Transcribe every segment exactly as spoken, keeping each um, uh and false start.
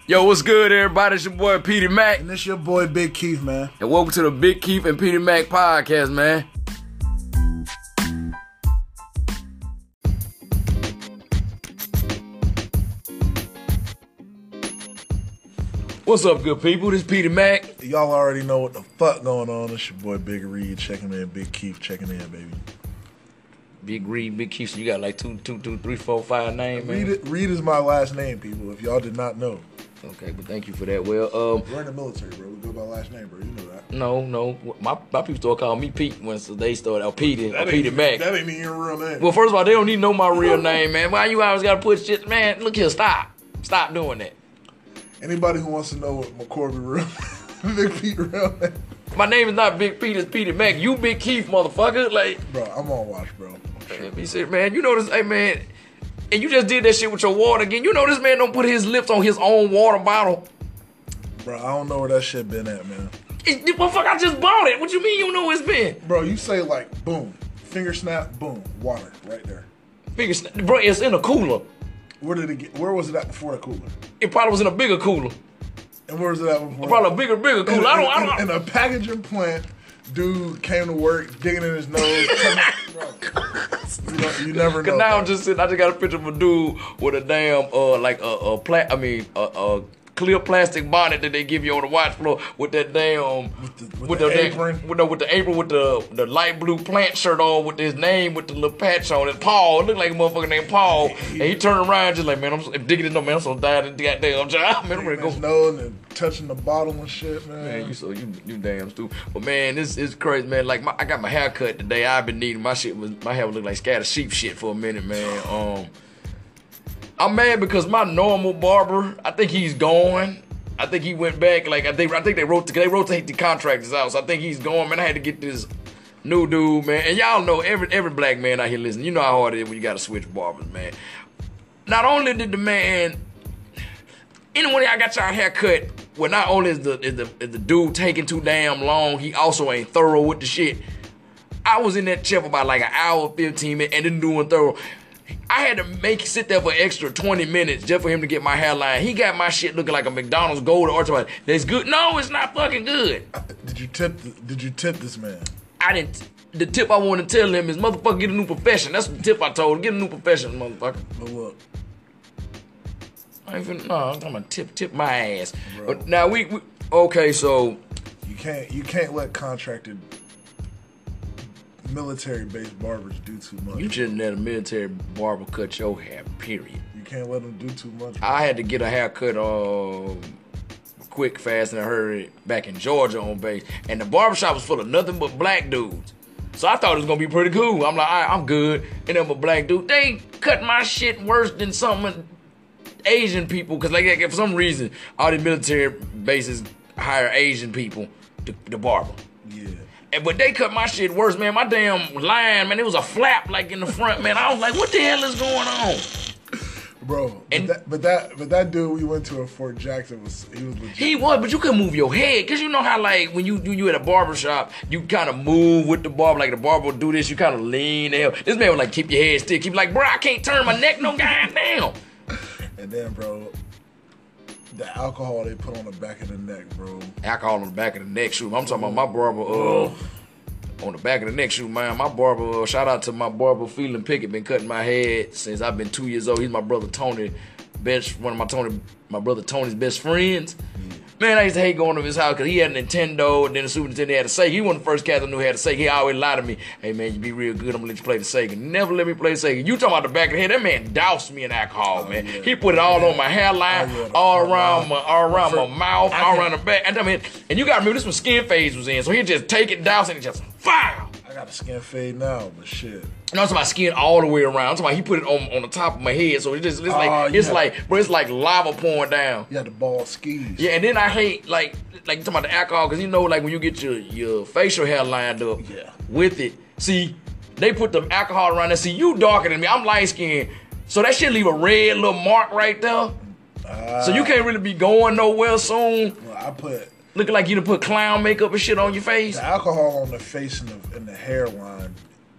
Yo, what's good, everybody? It's your boy, Petey Mac. And this your boy, Big Keith, man. And welcome to the Big Keith and Petey Mac podcast, man. What's up, good people? This is Petey Mac. Y'all already know what the fuck going on. It's your boy, Big Reed, checking in. Big Keith, checking in, baby. Big Reed, Big Keith, so you got like two, two, two, three, four, five names, man. Reed, Reed is my last name, people, if y'all did not know. Okay, but thank you for that. Well, um... we're in the military, bro. We go by last name, bro. You know that. No, no. My my people started calling me Pete once they started, or Petey, or Petey Mac. That ain't even your real name. Well, first of all, they don't need to know my real name, man. Why you always gotta put shit, man? Look here, stop. Stop doing that. Anybody who wants to know what McCorby real Big Pete real name. My name is not Big Pete, it's Petey Mac. You Big Keith, motherfucker. Like, bro, I'm on watch, bro. Sure. He said, man, you know this, hey, man, and you just did that shit with your water again. You know this man don't put his lips on his own water bottle. Bro, I don't know where that shit been at, man. It, it, motherfucker, I just bought it. What you mean you don't know where it's been? Bro, you say like, boom, finger snap, boom, water, right there. Finger snap, bro, it's in a cooler. Where did it get, where was it at before the cooler? It probably was in a bigger cooler. And where was it at before? Probably a bigger, bigger cooler. In, I don't, I don't. In, in a packaging plant, dude came to work, digging in his nose. Bro, you, know, you never know. Cause now bro. I'm just sitting, I just got a picture of a dude with a damn, uh, like a, a pla- I mean, a, a clear plastic bonnet that they give you on the watch floor with that damn, with the, with with the, the apron, damn, with the, with the apron, with the the light blue plant shirt on, with his name, with the little patch on it. Paul, it looked like a motherfucker named Paul, and he turned around just like, man, I'm so, digging in no man, I'm so tired of that goddamn job, man. I'm ready to go. Nose and touching the bottle and shit, man. Man, you so you you damn stupid. But man, this is crazy, man. Like my, I got my hair cut today. I've been needing my shit was my hair looked like scattered sheep shit for a minute, man. Um, I'm mad because my normal barber, I think he's gone. I think he went back. Like I think I think they wrote they rotate the contractors out. So I think he's gone, man. I had to get this new dude, man. And y'all know every every black man out here listening. You know how hard it is when you got to switch barbers, man. Not only did the man, anyway, I got y'all hair cut. Well, not only is the, is the is the dude taking too damn long, he also ain't thorough with the shit. I was in that chair for about like an hour, fifteen minutes, and then doing thorough. I had to make sit there for extra twenty minutes just for him to get my hairline. He got my shit looking like a McDonald's Gold Orchard. That's good. No, it's not fucking good. Did you tip? Did you tip this man? I didn't. The tip I want to tell him is, motherfucker, get a new profession. That's the tip I told him. Get a new profession, motherfucker. But look. I ain't finna, no, I'm talking about tip, tip my ass. But now we, we, okay, so you can't, you can't let contracted military-based barbers do too much. You shouldn't let a military barber cut your hair. Period. You can't let them do too much. Bro. I had to get a haircut, um, quick, fast, and in a hurry back in Georgia on base, and the barbershop was full of nothing but black dudes. So I thought it was gonna be pretty cool. I'm like, all right, I'm good. And then a black dude, they cut my shit worse than some Asian people, cause like for some reason all the military bases hire Asian people to, to barber. Yeah. And but they cut my shit worse, man. My damn line, man, it was a flap like in the front, man. I was like, what the hell is going on? Bro, and but that, but that but that dude we went to in Fort Jackson was he was legit. He was, but you couldn't move your head, cause you know how like when you you, you at a barber shop, you kind of move with the barber, like the barber will do this, you kind of lean the hell. This man would like keep your head still, keep like, bro, I can't turn my neck no goddamn. And then, bro, the alcohol they put on the back of the neck, bro. Alcohol on the back of the neck, shoot. I'm talking about my barber, uh, on the back of the neck, shoot, man. My barber, uh, shout out to my barber, Phelan Pickett, been cutting my head since I've been two years old. He's my brother Tony, best, one of my Tony, my brother Tony's best friends. Man, I used to hate going to his house because he had a Nintendo and then the Super Nintendo had a Sega. He wasn't the first cat I knew had a Sega. He always lied to me. Hey, man, you be real good. I'm going to let you play the Sega. Never let me play the Sega. You talking about the back of the head. That man doused me in alcohol, oh, man. Yeah. He put it all yeah. on my hairline, oh, yeah. all around my all around for, my mouth, I all around the back. And, I mean, and you got to remember, this was skin phase was in. So he'd just take it, douse it, and just fire. I got a skin fade now, but shit. No, I'm talking about skin all the way around. I'm talking about he put it on, on the top of my head, so it just it's like uh, it's yeah. like bro, it's like lava pouring down. You had the bald skis. Yeah, and then I hate like like you talking about the alcohol, because you know like when you get your your facial hair lined up yeah. with it. See, they put the alcohol around there. See, you darker than me. I'm light skinned, so that shit leave a red little mark right there. Uh, so you can't really be going nowhere soon. Well, I put looking like you done put clown makeup and shit on your face. The alcohol on the face and the, and the hairline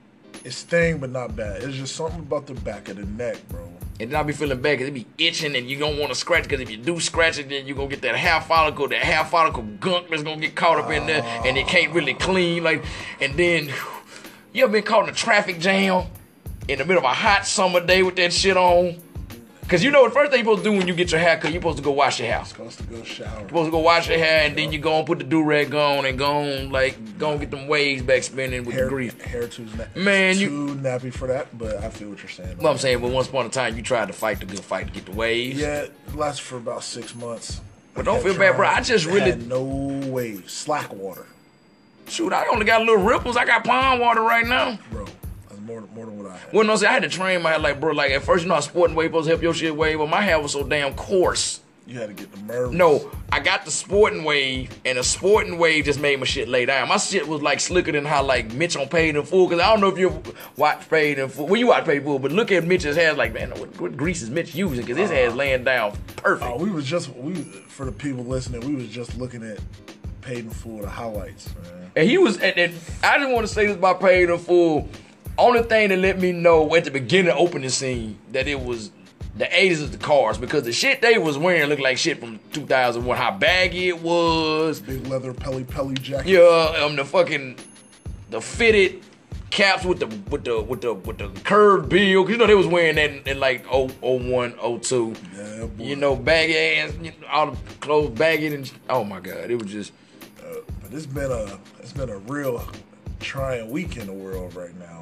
It sting, but not bad. It's just something about the back of the neck, bro. And then I'll be feeling bad because it be itching and you don't want to scratch because if you do scratch it, then you're going to get that hair follicle, that hair follicle gunk that's going to get caught up in there and it can't really clean. Like, and then, you ever been caught in a traffic jam in the middle of a hot summer day with that shit on? Because you know the first thing you're supposed to do when you get your hair cut, you're supposed to go wash your hair. You're supposed to go shower. You're supposed to go wash your hair and then you go and put the do-rag on and go on, like, go and get them waves back spinning with hair, the grease. Hair too, nappy. Man, too you, nappy for that, but I feel what you're saying. Well, I'm saying, but once upon a time, you tried to fight the good fight to get the waves. Yeah, it lasted for about six months. But don't feel bad, bro. I just really... had no waves. Slack water. Shoot, I only got little ripples. I got pond water right now. Bro. More, more than what I had. Well, no, see, I had to train my hair, like, bro, like, at first, you know how sporting wave supposed to help your shit wave, but my hair was so damn coarse. You had to get the nerves. No, I got the sporting wave, and the sporting wave just made my shit lay down. My shit was, like, slicker than how, like, Mitch on Paid in Full, because I don't know if you watch Paid in Full. Well, you watch Paid in Full, but look at Mitch's hair, like, man, what, what grease is Mitch using? Because his uh, hair's laying down perfect. Uh, we was just, we for the people listening, we was just looking at Paid in Full, the highlights, man. And he was, and, and I didn't want to say this about Paid in Full. Only thing that let me know at the beginning of the opening scene that it was the eighties of the cars because the shit they was wearing looked like shit from two thousand one. How baggy it was. Big leather pelly pelly jacket. Yeah, um, the fucking the fitted caps with the with the with the with the curved bill. Cause you know they was wearing that in, in like oh one, oh two. Yeah, boy. You know, baggy ass, you know, all the clothes baggy and oh my god, it was just. Uh, but it's been a it's been a real trying week in the world right now.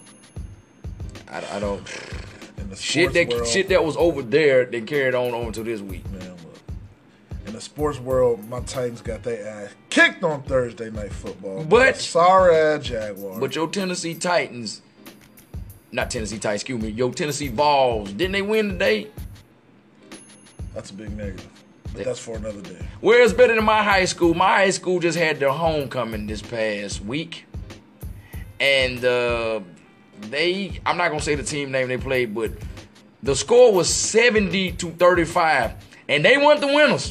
I, I don't. In the shit that world, shit that was over there, they carried on over to this week. Man, look. In the sports world, my Titans got their ass kicked on Thursday Night Football. But sorry ass Jaguars. But your Tennessee Titans, not Tennessee Titans, excuse me, your Tennessee Vols, didn't they win today? That's a big negative. But that's for another day. Where it's better than my high school. My high school just had their homecoming this past week, and. uh They, I'm not gonna say the team name they played, but the score was seventy to thirty-five, and they weren't the winners.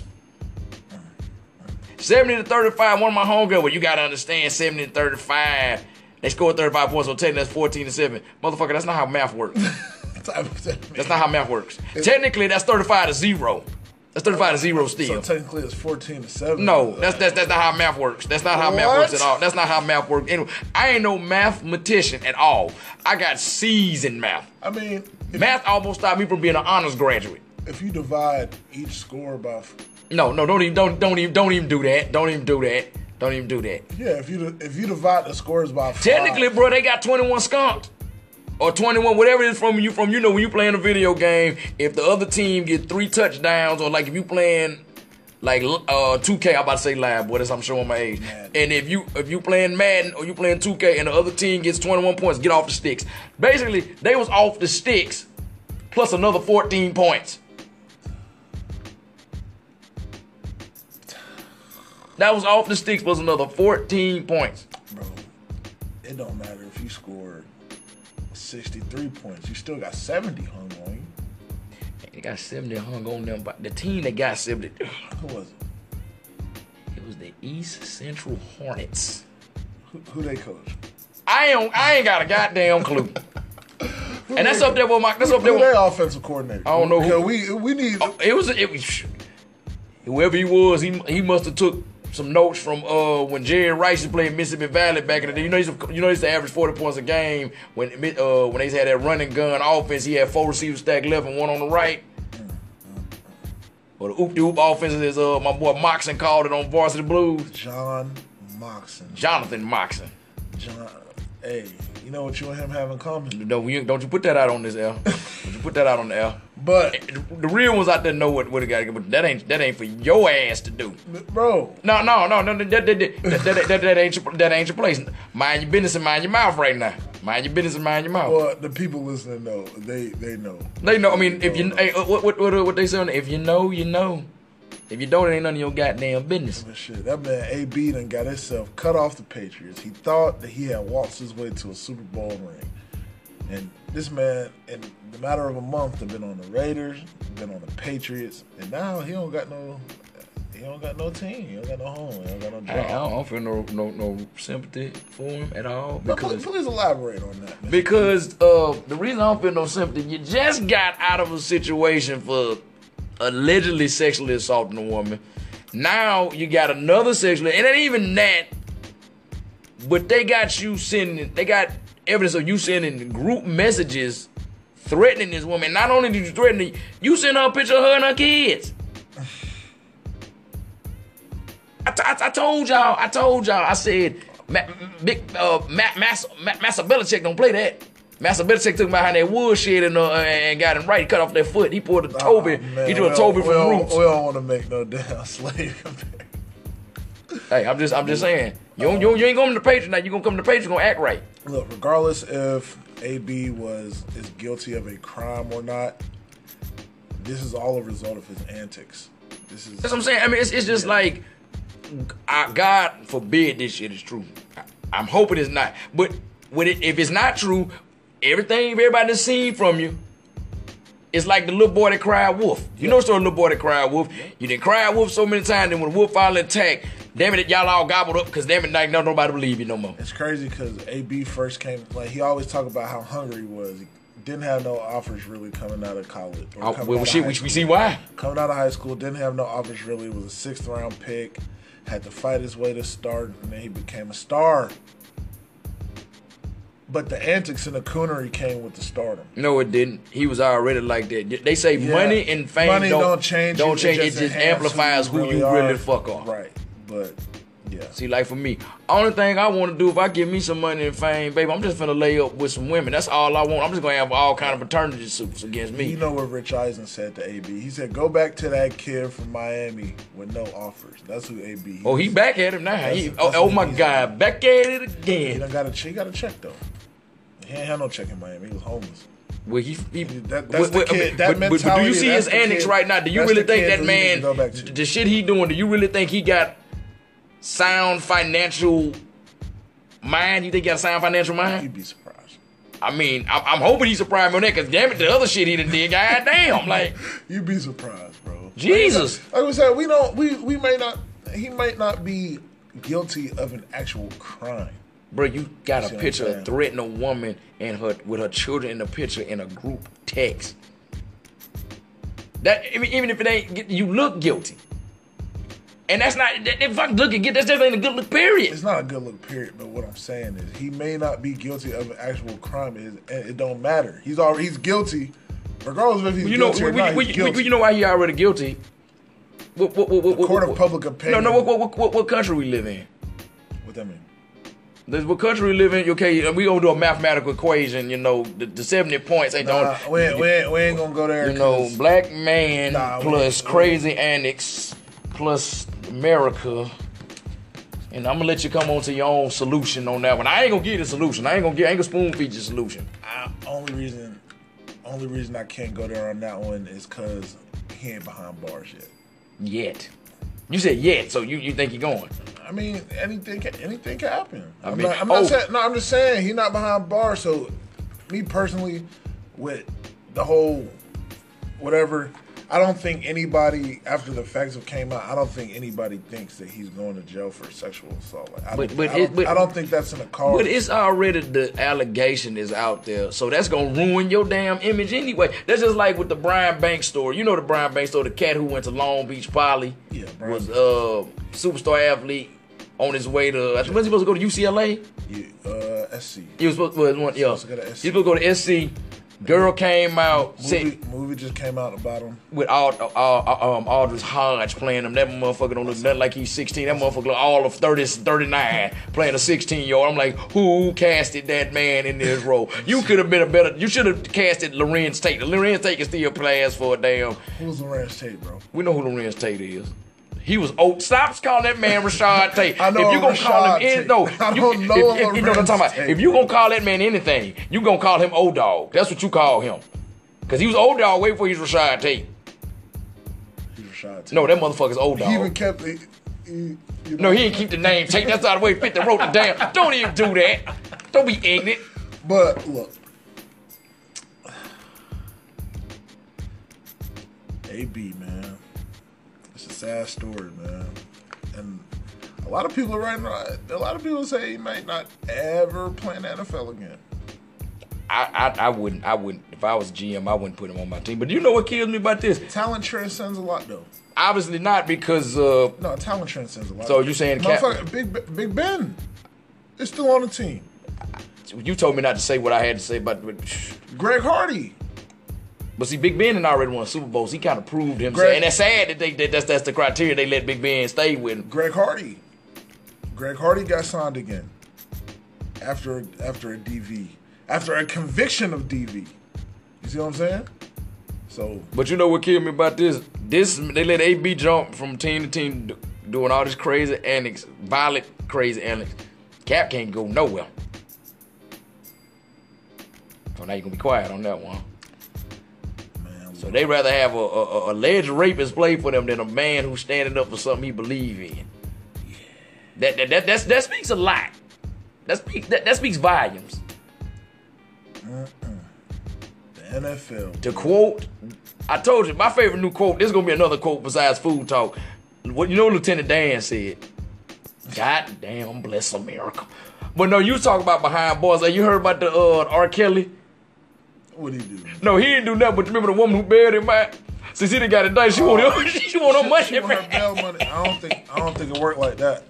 seventy to thirty-five. One of my homegirls, well, you gotta understand, seventy to thirty-five. They scored thirty-five points, so technically that's fourteen to seven. Motherfucker, that's not how math works. That's not how math works. Technically, that's thirty-five to zero. That's thirty-five to zero still. So technically it's fourteen to seven. No, that's that's that's not how math works. That's not how what? math works at all. That's not how math works. Anyway, I ain't no mathematician at all. I got C's in math. I mean, math almost stopped me from being an honors graduate. If you divide each score by No, no, don't even don't don't even don't even do that. Don't even do that. Don't even do that. Yeah, if you if you divide the scores by five. Technically, bro, they got twenty-one skunked. Or twenty-one, whatever it is from you from you know when you playing a video game, if the other team get three touchdowns, or like if you playing like uh two K, I'm about to say live, boy, that's I'm showing my age. Madden. And if you if you playing Madden or you playing two K and the other team gets twenty-one points, get off the sticks. Basically, they was off the sticks plus another fourteen points. That was off the sticks plus another fourteen points. Bro, it don't matter if you scored sixty-three points. You still got seventy hung on you. They got seventy hung on them, but the team that got seventy. Who was it? It was the East Central Hornets. Who, who they coach? I ain't. I ain't got a goddamn clue. And that's up there with my. That's who, up there who with their offensive coordinator. I don't know who. We we need. Oh, it was. It was. Whoever he was, he he must have took some notes from uh when Jerry Rice was playing Mississippi Valley back in the day. You know, he's you know, he's to average forty points a game when uh when they had that running gun offense. He had four receivers stacked left and one on the right. Or the oop de oop offense is uh my boy Moxon called it on Varsity Blues. John Moxon. Jonathan Moxon. John. Hey, you know what you and him have in common? No, you, don't you put that out on this L. Don't you put that out on the L. But the real ones out there know what what it got to get, but that ain't that ain't for your ass to do, bro. No, no, no, no. That that that, that, that, that, that ain't your, that ain't your place. Mind your business and mind your mouth right now. Mind your business and mind your mouth. Well, the people listening know. They they know. They know. I mean, if you hey, what what what what they saying? If you know, you know. If you don't, it ain't none of your goddamn business. But shit, that man A B done got himself cut off the Patriots. He thought that he had waltzed his way to a Super Bowl ring. And this man, in the matter of a month, have been on the Raiders, been on the Patriots, and now he don't got no, he don't got no team. He don't got no home. He don't got no job. I, I, don't, I don't feel no, no no sympathy for him at all. But Because please, please elaborate on that, man. because uh, the reason I don't feel no sympathy, you just got out of a situation for allegedly sexually assaulting a woman. Now you got another sexually, and it ain't even that. But they got you sending, they got evidence of you sending group messages threatening this woman. Not only did you threaten her, you sent her a picture of her and her kids. I, t- I, t- I told y'all, I told y'all, I said, Ma- big, uh, Ma- Master, Ma- Master Belichick don't play that. Master Belichick took him behind that woodshed and, uh, and got him right. He cut off that foot. He pulled a Toby. Oh, he drew a Toby we from don't, Roots. We don't want to make no damn slave comparison. Hey, I'm just, I'm just saying. You, don't, you, you ain't going to the Patriots now. You gonna come to the Patriots, you gonna act right. Look, regardless if A B was is guilty of a crime or not, this is all a result of his antics. This is That's what I'm saying. I mean, it's, it's just Yeah. like, I, God forbid this shit is true. I, I'm hoping it's not. But when it, if it's not true, everything everybody has seen from you, it's like the little boy that cried wolf. You know the story of the little boy that cried wolf? You done cried wolf so many times, and when the wolf finally attacked, damn it, y'all all gobbled up, because damn it, like, no, nobody believe you no more. It's crazy because A B first came, like, he always talked about how hungry he was. He didn't have no offers really coming out of college. or Oh, coming well, out of shit, high we, school. we see why. Coming out of high school, didn't have no offers really. Was a sixth round pick. Had to fight his way to start, and then he became a star. But the antics and the coonery came with the stardom. No, it didn't. He was already like that. They say Yeah. money and fame Money don't, don't change. Don't you, change. It just just enhance amplifies who you are. really fuck are. Right. But yeah. See, like for me, only thing I want to do if I get me some money and fame, baby, I'm just finna lay up with some women. That's all I want. I'm just gonna have all kind of paternity suits against me. You know what Rich Eisen said to A B? He said, "Go back to that kid from Miami with no offers." That's who A B. Oh, he back at him now. That's- He, that's oh, oh what my he's God, doing. back at it He again. done got a check. He got a check though. He ain't had no check in Miami. He was homeless. Well, he, he That- that's the but- kid- that but, but, but do you mentality, see that's his the antics kid- right now? Do you that's really the think kid that who he needs man, to go back to. the shit he doing? Do you really think he got sound financial mind? You think he got a sound financial mind? You'd be surprised. I mean, I'm, I'm hoping he's surprised me on that, because damn it, the other shit he done did, goddamn, like, You'd be surprised, bro. Jesus. Like, like we said, we don't. We we may not. He might not be guilty of an actual crime. bro, you got See a what I'm picture saying? of threatening a woman and her with her children in the picture in a group text. That I mean, even if it ain't, you look guilty, and that's not. That, if I look at that's just ain't a good look. Period. It's not a good look, period. But what I'm saying is, he may not be guilty of an actual crime. It, it don't matter. He's already he's guilty, regardless of if he's You know, guilty we, or not. we, He's we, guilty. you know why he already guilty. What, what, what, what, what, Court of what- public No, opinion. no. What, what, what, what country we live in? What that mean? This what country we live in? Okay, we gonna do a mathematical equation. You know, the, the seventy points ain't Nah, the we ain't, we, ain't, we ain't gonna go there. You know, 'cause- black man Nah, we plus ain't- crazy annex plus America. And I'm gonna let you come on to your own solution on that one. I ain't gonna give you the solution. I ain't gonna get. I ain't gonna spoon feed you the solution. I, only reason, only reason I can't go there on that one is because he ain't behind bars yet. Yet. You said yet, so you, you think you're going? I mean, anything can, anything can happen. I I'm mean, not, I'm not oh. saying, no, I'm just saying he's not behind bars. So, me personally, with the whole whatever, I don't think anybody after the facts have came out. I don't think anybody thinks that he's going to jail for sexual assault. Like, I, But- don't, but I, it- don't, but- I don't think that's in the cards. But it's already the allegation is out there, so that's gonna ruin your damn image anyway. That's just like with the Brian Banks story. You know the Brian Banks story, the cat who went to Long Beach Poly, Yeah, Brian was uh superstar athlete on his way to. Was he supposed to go to U C L A? Yeah, uh, S C. He was supposed, well, one, yeah. Supposed to go to He was S C. supposed to go to S C. Girl came out Movie, said, movie just came out about him. with Ald, uh, uh, um, Aldridge Hodge playing him. That motherfucker don't look nothing like he's sixteen. That motherfucker look all of thirty, thirty-nine playing a sixteen year old. I'm like, who casted that man in this role? You could have been a better. You should have casted Lorenz Tate. Lorenz Tate can still play as for a damn. Who's Lorenz Tate, bro? We know who Lorenz Tate is. He was old. Stop calling that man Rashad Tate. I know if you gonna call Rashad him any, Tate. no, I you, don't if, know if, if, you know what I'm talking Lorenz about. Tate. If you gonna call that man anything, you gonna call him old dog. That's what you call him. Cause he was old dog way before he was Rashad Tate. He's Rashad Tate. No, that motherfucker's old dog. He even kept the. He, you No, know, he didn't keep the name Tate. That's not the way fifty wrote the damn. Don't even do that. Don't be ignorant. But look, A B, man, it's a sad story, man. And a lot of people are right now. A lot of people say he might not ever play in the N F L again. I, I I wouldn't I wouldn't if I was G M I wouldn't put him on my team. But you know what kills me about this? Talent transcends a lot, though. Obviously not because uh no talent transcends a lot. So you saying Cap- Big Big Ben is still on the team? You told me not to say what I had to say about Greg Hardy. But see, Big Ben had already won Super Bowls. He kind of proved himself, Greg, and that's sad that they that that's that's the criteria they let Big Ben stay with him. Greg Hardy. Greg Hardy got signed again after after a D V. After a conviction of D V. You see what I'm saying? So, but you know what killed me about this? This they let A B jump from team to team, doing all this crazy antics, violent crazy antics. Cap can't go nowhere. So now you're gonna be quiet on that one. Man, so they rather have a, a, a alleged rapist play for them than a man who's standing up for something he believes in. Yeah. That that that that's, that speaks a lot. That speaks that, that speaks volumes. Mm-mm. The N F L. To quote, I told you, my favorite new quote, this is going to be another quote besides food talk. What you know Lieutenant Dan said? God damn bless America. But no, you talk about behind bars. Like you heard about the uh, R. Kelly? What did he do? No, he didn't do nothing, but remember the woman who buried him, man? Since he done got it done, she uh, want her, she want her money she want her bail money. I don't think, I don't think it worked like that.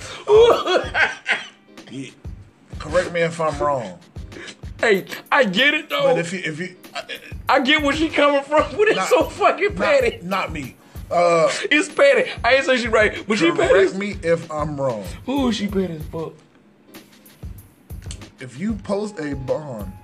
Yeah. Correct me if I'm wrong. Hey, I get it though. But if you, if you, I, I get where she coming from, but it's not, so fucking petty. Not, not me. Uh, it's petty. I ain't say she right, but she petty. Correct me if I'm wrong. Who is she petty as fuck? If you post a bond,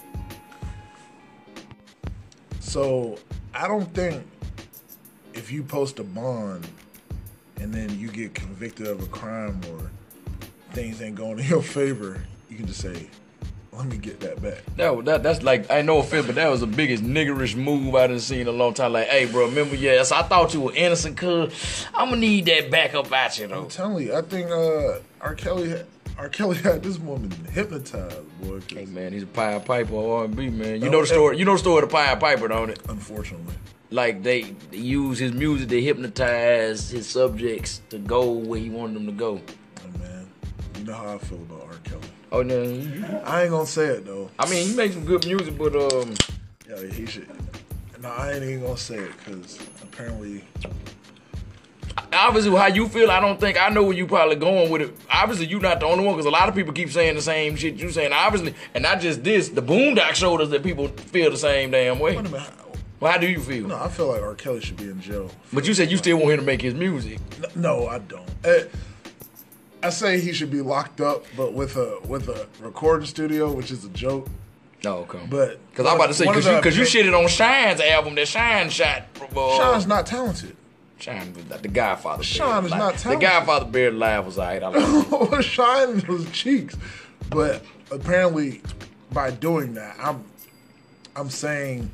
so I don't think if you post a bond and then you get convicted of a crime or things ain't going in your favor, you can just say, let me get that back. That, that That's like, I ain't no offense, but that was the biggest niggerish move I done seen in a long time. Like, hey, bro, remember, yes, I thought you were innocent, cuz I'm gonna need that back up at you, though. I'm telling you, I think uh, R. Kelly had, R. Kelly had this woman hypnotized, boy. Hey, man, he's a Pied Piper or R and B, man. You no, know the story. You know the story of the Pied Piper, don't it? Unfortunately. Like, they, they use his music to hypnotize his subjects to go where he wanted them to go. Oh, man, you know how I feel about R. Kelly. Oh no, I ain't gonna say it though. I mean, he makes some good music, but um, yeah, he should. No, I ain't even gonna say it because apparently, obviously, how you feel, I don't think I know where you probably going with it. Obviously, you're not the only one because a lot of people keep saying the same shit you saying. Obviously, and not just this. The Boondock showed us that people feel the same damn way. Wait a minute. Well, how do you feel? No, I feel like R. Kelly should be in jail. But you said you still want him to make his music. No, I don't. Uh, I say he should be locked up, but with a with a recording studio, which is a joke. Oh, okay. But because I'm about to say because you because you shitted on Shine's album that Shine shot. Uh, Shine's not talented. Shine was not the Godfather. Shine is not talented. The Godfather Buried Alive was alright. I like Shine was cheeks, but apparently by doing that, I'm I'm saying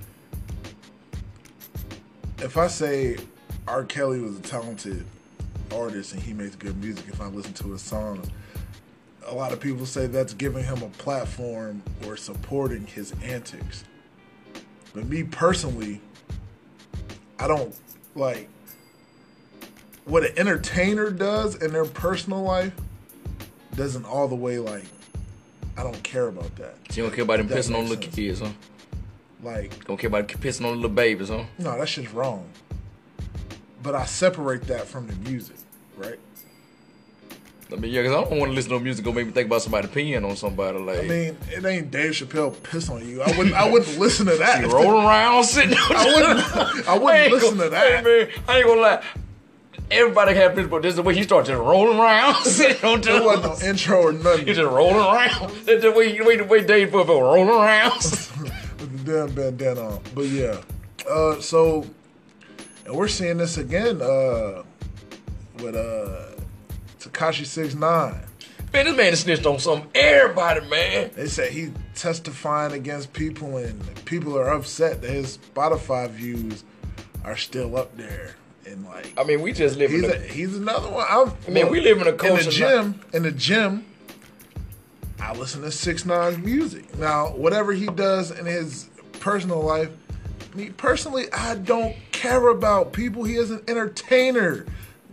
if I say R. Kelly was a talented artist and he makes good music, if I listen to his songs, a lot of people say that's giving him a platform or supporting his antics. But me personally, I don't like what an entertainer does in their personal life doesn't all the way like I don't care about that. So you don't care about him pissing on little kids, huh? Like don't care about pissing on little babies, huh? No, that shit's wrong. But I separate that from the music, right? I mean, yeah, because I don't want to listen to music go make me think about somebody peeing on somebody. Like, I mean, it ain't Dave Chappelle piss on you. I wouldn't. I wouldn't listen to that. He rolling around sitting. I wouldn't. I wouldn't I listen gonna, to that. Hey, man, I ain't gonna lie. Everybody had this, but this is the way he started just rolling around, sitting on There wasn't no intro or nothing. He just rolling around. That's the way, the way, the way Dave Chappelle rolling around with the damn bandana on. But yeah, uh, so and we're seeing this again uh, with uh, Tekashi six nine. Man, this man is snitched on some everybody, man. They said he testifying against people, and people are upset that his Spotify views are still up there. And like, I mean, we just live he's in a, a, he's another one. I'm, I mean, well, we live in a culture. In the gym, in the gym, I listen to six nine's music. Now, whatever he does in his personal life, me personally, I don't care. care about people. He is an entertainer.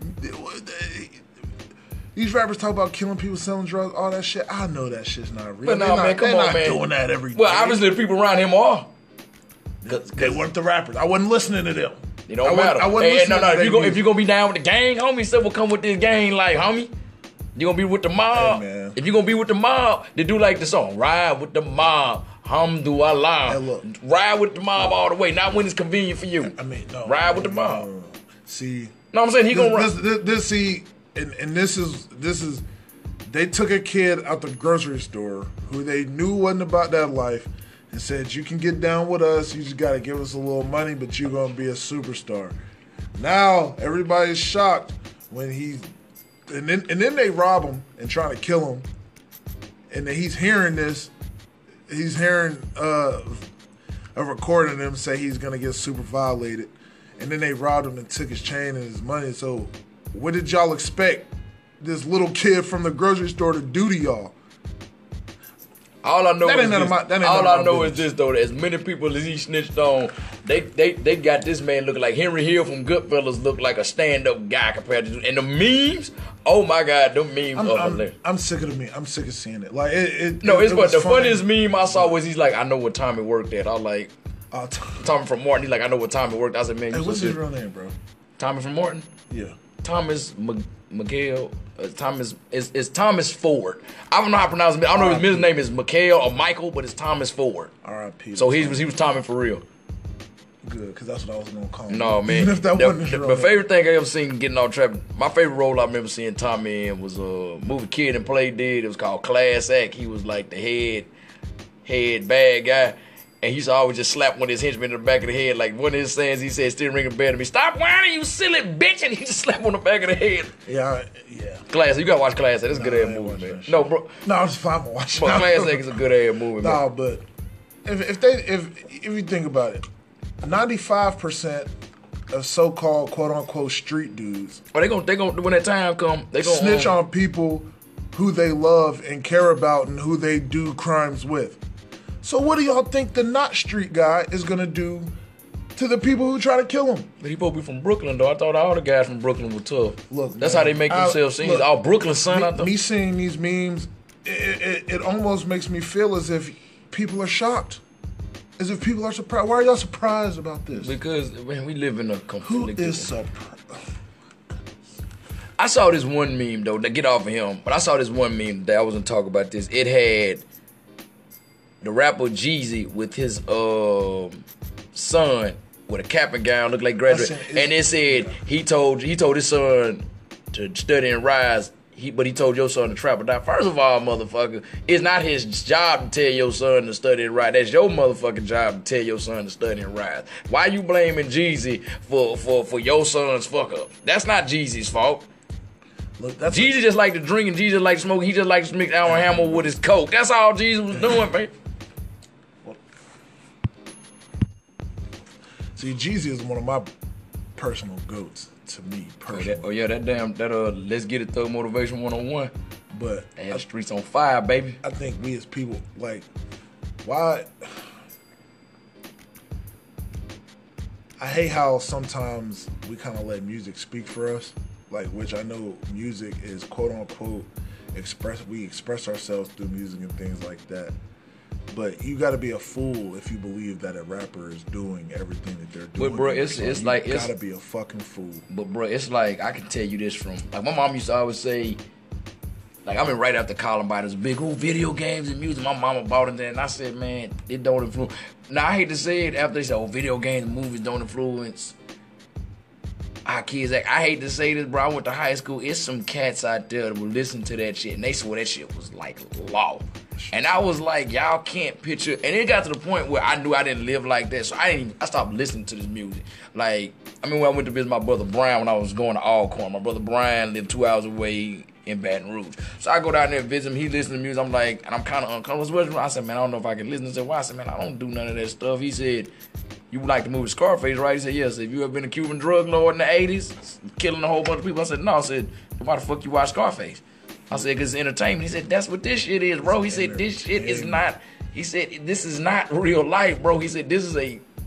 These rappers talk about killing people, selling drugs, all that shit. I know that shit's not real. But no, man, come they're on, not man. doing that every day. Well, obviously the people around him are. They weren't the rappers. I wasn't listening to them. It don't I matter. wasn't, I wasn't hey, hey, no, listening no. to If their you go, if music. you gonna be down with the gang, homie, stuff will come with this gang, like homie. You gonna be with the mob. Hey, man. If you gonna be with the mob, they do like the song, ride with the mob. Hamdulillah. Hey, look. Ride with the mob all the way, not when it's convenient for you. I mean, no. Ride no, with the no, mob. no, no. See, No, I'm saying he this, gonna this, run. this, this see, and, and this is this is. They took a kid out the grocery store who they knew wasn't about that life and said, you can get down with us, you just got to give us a little money, but you're going to be a superstar. Now, everybody's shocked when he, and then, and then they rob him and trying to kill him. And then he's hearing this, he's hearing uh, a recording of him say he's going to get super violated. And then they robbed him and took his chain and his money. So what did y'all expect this little kid from the grocery store to do to y'all? All I know That is ain't none of this. my- that ain't all none I of my know is business. this though. That as many people as he snitched on, they they they got this man looking like Henry Hill from Goodfellas, look like a stand-up guy compared to. And the memes, oh my God, them memes I'm, are I'm, hilarious. I'm sick of the meme. I'm sick of seeing it. Like it. it No, it, it's it but was the funny. funniest meme I saw was he's like, I know what Tommy worked at. I was like, Uh, t- Tommy from Morton. He's like, I know what Tommy worked. I said, man, hey, you what's so his good. real name, bro? Tommy from Morton. Yeah. Thomas M- Miguel. Uh, Thomas is is Thomas Ford. I don't know how to pronounce it. I don't know if his middle name is Miguel or Michael, but it's Thomas Ford. R I P So he was he was Tommy for real. good because that's what I was gonna call him. No, man. Even if that the, wasn't his the, real my name. favorite thing I ever seen getting on trap, my favorite role I remember seeing Tommy in was a movie Kid and Play did. It was called Class Act. He was like the head, head bad guy. And he used to always just slap one of his henchmen in the back of the head. Like one of his sayings, he said, still ringing a bell to me, stop whining, you silly bitch. And he just slapped on the back of the head. Yeah, I- yeah. Class, you gotta watch Class Act. It's a Nah, good I ass ain't movie, watched man. that shit. No, bro. No, I'm just fine with watching. But Class Act is a good ass movie, man. No, but if if they if if you think about it, ninety-five percent of so-called quote unquote street dudes But they gonna, they gonna, when that time come, they gonna snitch um, on people who they love and care about and who they do crimes with. So what do y'all think the not street guy is gonna do to the people who try to kill him? But he supposed to be from Brooklyn, though. I thought all the guys from Brooklyn were tough. Look, that's man, how they make I- themselves seem. look, All Brooklyn, son. I Me, thought. me seeing these memes, it, it, it almost makes me feel as if people are shocked, as if people are surprised. Why are y'all surprised about this? Because man, we live in a Who conflicted. is surprised? I saw this one meme though. To get off of him, but I saw this one meme that I wasn't talking about this. It had the rapper Jeezy with his um son with a cap and gown, looked like graduate, I said, and it said he told he told his son to study and rise. He, but he told your son to trap or die. First of all, motherfucker, it's not his job to tell your son to study and rise. That's your motherfucking job to tell your son to study and rise. Why you blaming Jeezy for for for your son's fuck up? That's not Jeezy's fault. Look, that's Jeezy just like to drink and Jeezy like to smoke. He just like to mix Allen Hammer with his coke. That's all Jeezy was doing, man. See, Jeezy is one of my personal goats to me Oh, personally. that, oh yeah, that damn that uh let's get it thug motivation one on one. But And I, streets on fire, baby. I think we as people, like, why? I hate how sometimes we kind of let music speak for us, like, which I know music is quote unquote express. We express ourselves through music and things like that. But you got to be a fool if you believe that a rapper is doing everything that they're doing. But, bro, it's- So it's you like- it's- gotta be a fucking fool. But bro, it's like I can tell you this from like my mom used to always say, like I mean right after Columbine, there's a big old video games and music. My mama bought it, and I said, man, it don't influence. Now I hate to say it after they say, oh, video games and movies don't influence our kids. Like, I hate to say this, bro. I went to high school. It's some cats out there that will listen to that shit, and they swear that shit was like law. And I was like, y'all can't picture. And it got to the point where I knew I didn't live like that, so I didn't. Even, I stopped listening to this music. Like, I mean, when I went to visit my brother Brian when I was going to Alcorn, my brother Brian lived two hours away in Baton Rouge. So I go down there and visit him. He listens to music. I'm like, and I'm kind of uncomfortable. I said, man, I don't know if I can listen. I said, why? I said, man, I don't do none of that stuff. He said, you like the movie Scarface, right? He said, yes. Have you ever been a Cuban drug lord in the eighties, killing a whole bunch of people? I said, no. I said, why the fuck you watch Scarface? I said, because it's entertainment. He said, that's what this shit is, bro. He said, this shit is not, he said, this is not real life, bro. He said, this is a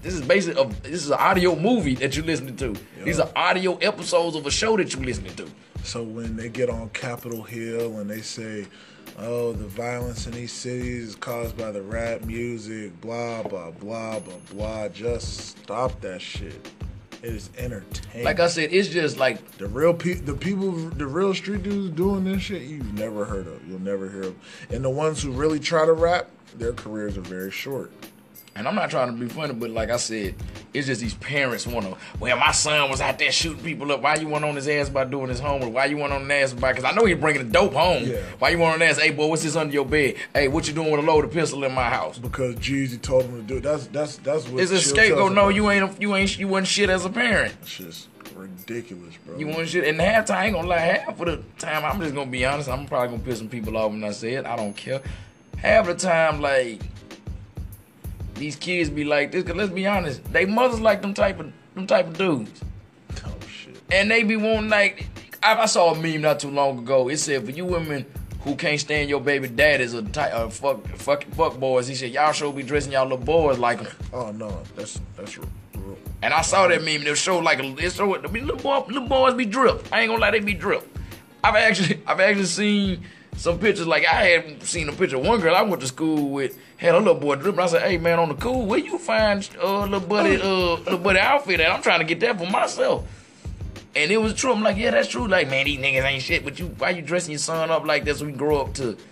this is basically a, this is an audio movie that you're listening to. Yeah. These are audio episodes of a show that you're listening to. So when they get on Capitol Hill and they say, oh, the violence in these cities is caused by the rap music, blah, blah, blah, blah, blah, just stop that shit. It is entertaining. Like I said, it's just like the real pe- the people, the real street dudes doing this shit you've never heard of. You'll never hear of. And the ones who really try to rap, their careers are very short. And I'm not trying to be funny, but like I said, it's just these parents want to, well, my son was out there shooting people up. Why you want on his ass about doing his homework? Why you want on his ass about, because I know he's bringing the dope home. Yeah. Why you want on his ass, hey, boy, what's this under your bed? Hey, what you doing with a loaded pistol in my house? Because Jeezy told him to do it. That's, that's, that's what it's a scapegoat. No, you ain't, you ain't, you wasn't shit as a parent. It's just ridiculous, bro. You want shit, and half time, I ain't gonna lie, half of the time, I'm just gonna be honest, I'm probably gonna piss some people off when I say it. I don't care. Half of the time, like, these kids be like this, cause let's be honest, they mothers like them type of them type of dudes. Oh shit. And they be wanting like, I, I saw a meme not too long ago. It said for you women who can't stand your baby daddies or type uh, fuck fuck fuck boys, he said y'all should be dressing y'all little boys like them. Oh no, that's that's real. And I saw that meme. And it showed like a, it showed the little boy, little boys be dripped. I ain't gonna lie, they be dripped. I've actually I've actually seen some pictures. Like I had seen a picture of one girl I went to school with. Had a little boy dripping. I said, hey man, on the cool, where you find uh little buddy uh little buddy outfit at? I'm trying to get that for myself. And it was true. I'm like, yeah, that's true. Like, man, these niggas ain't shit, but you why you dressing your son up like this so we can grow up to,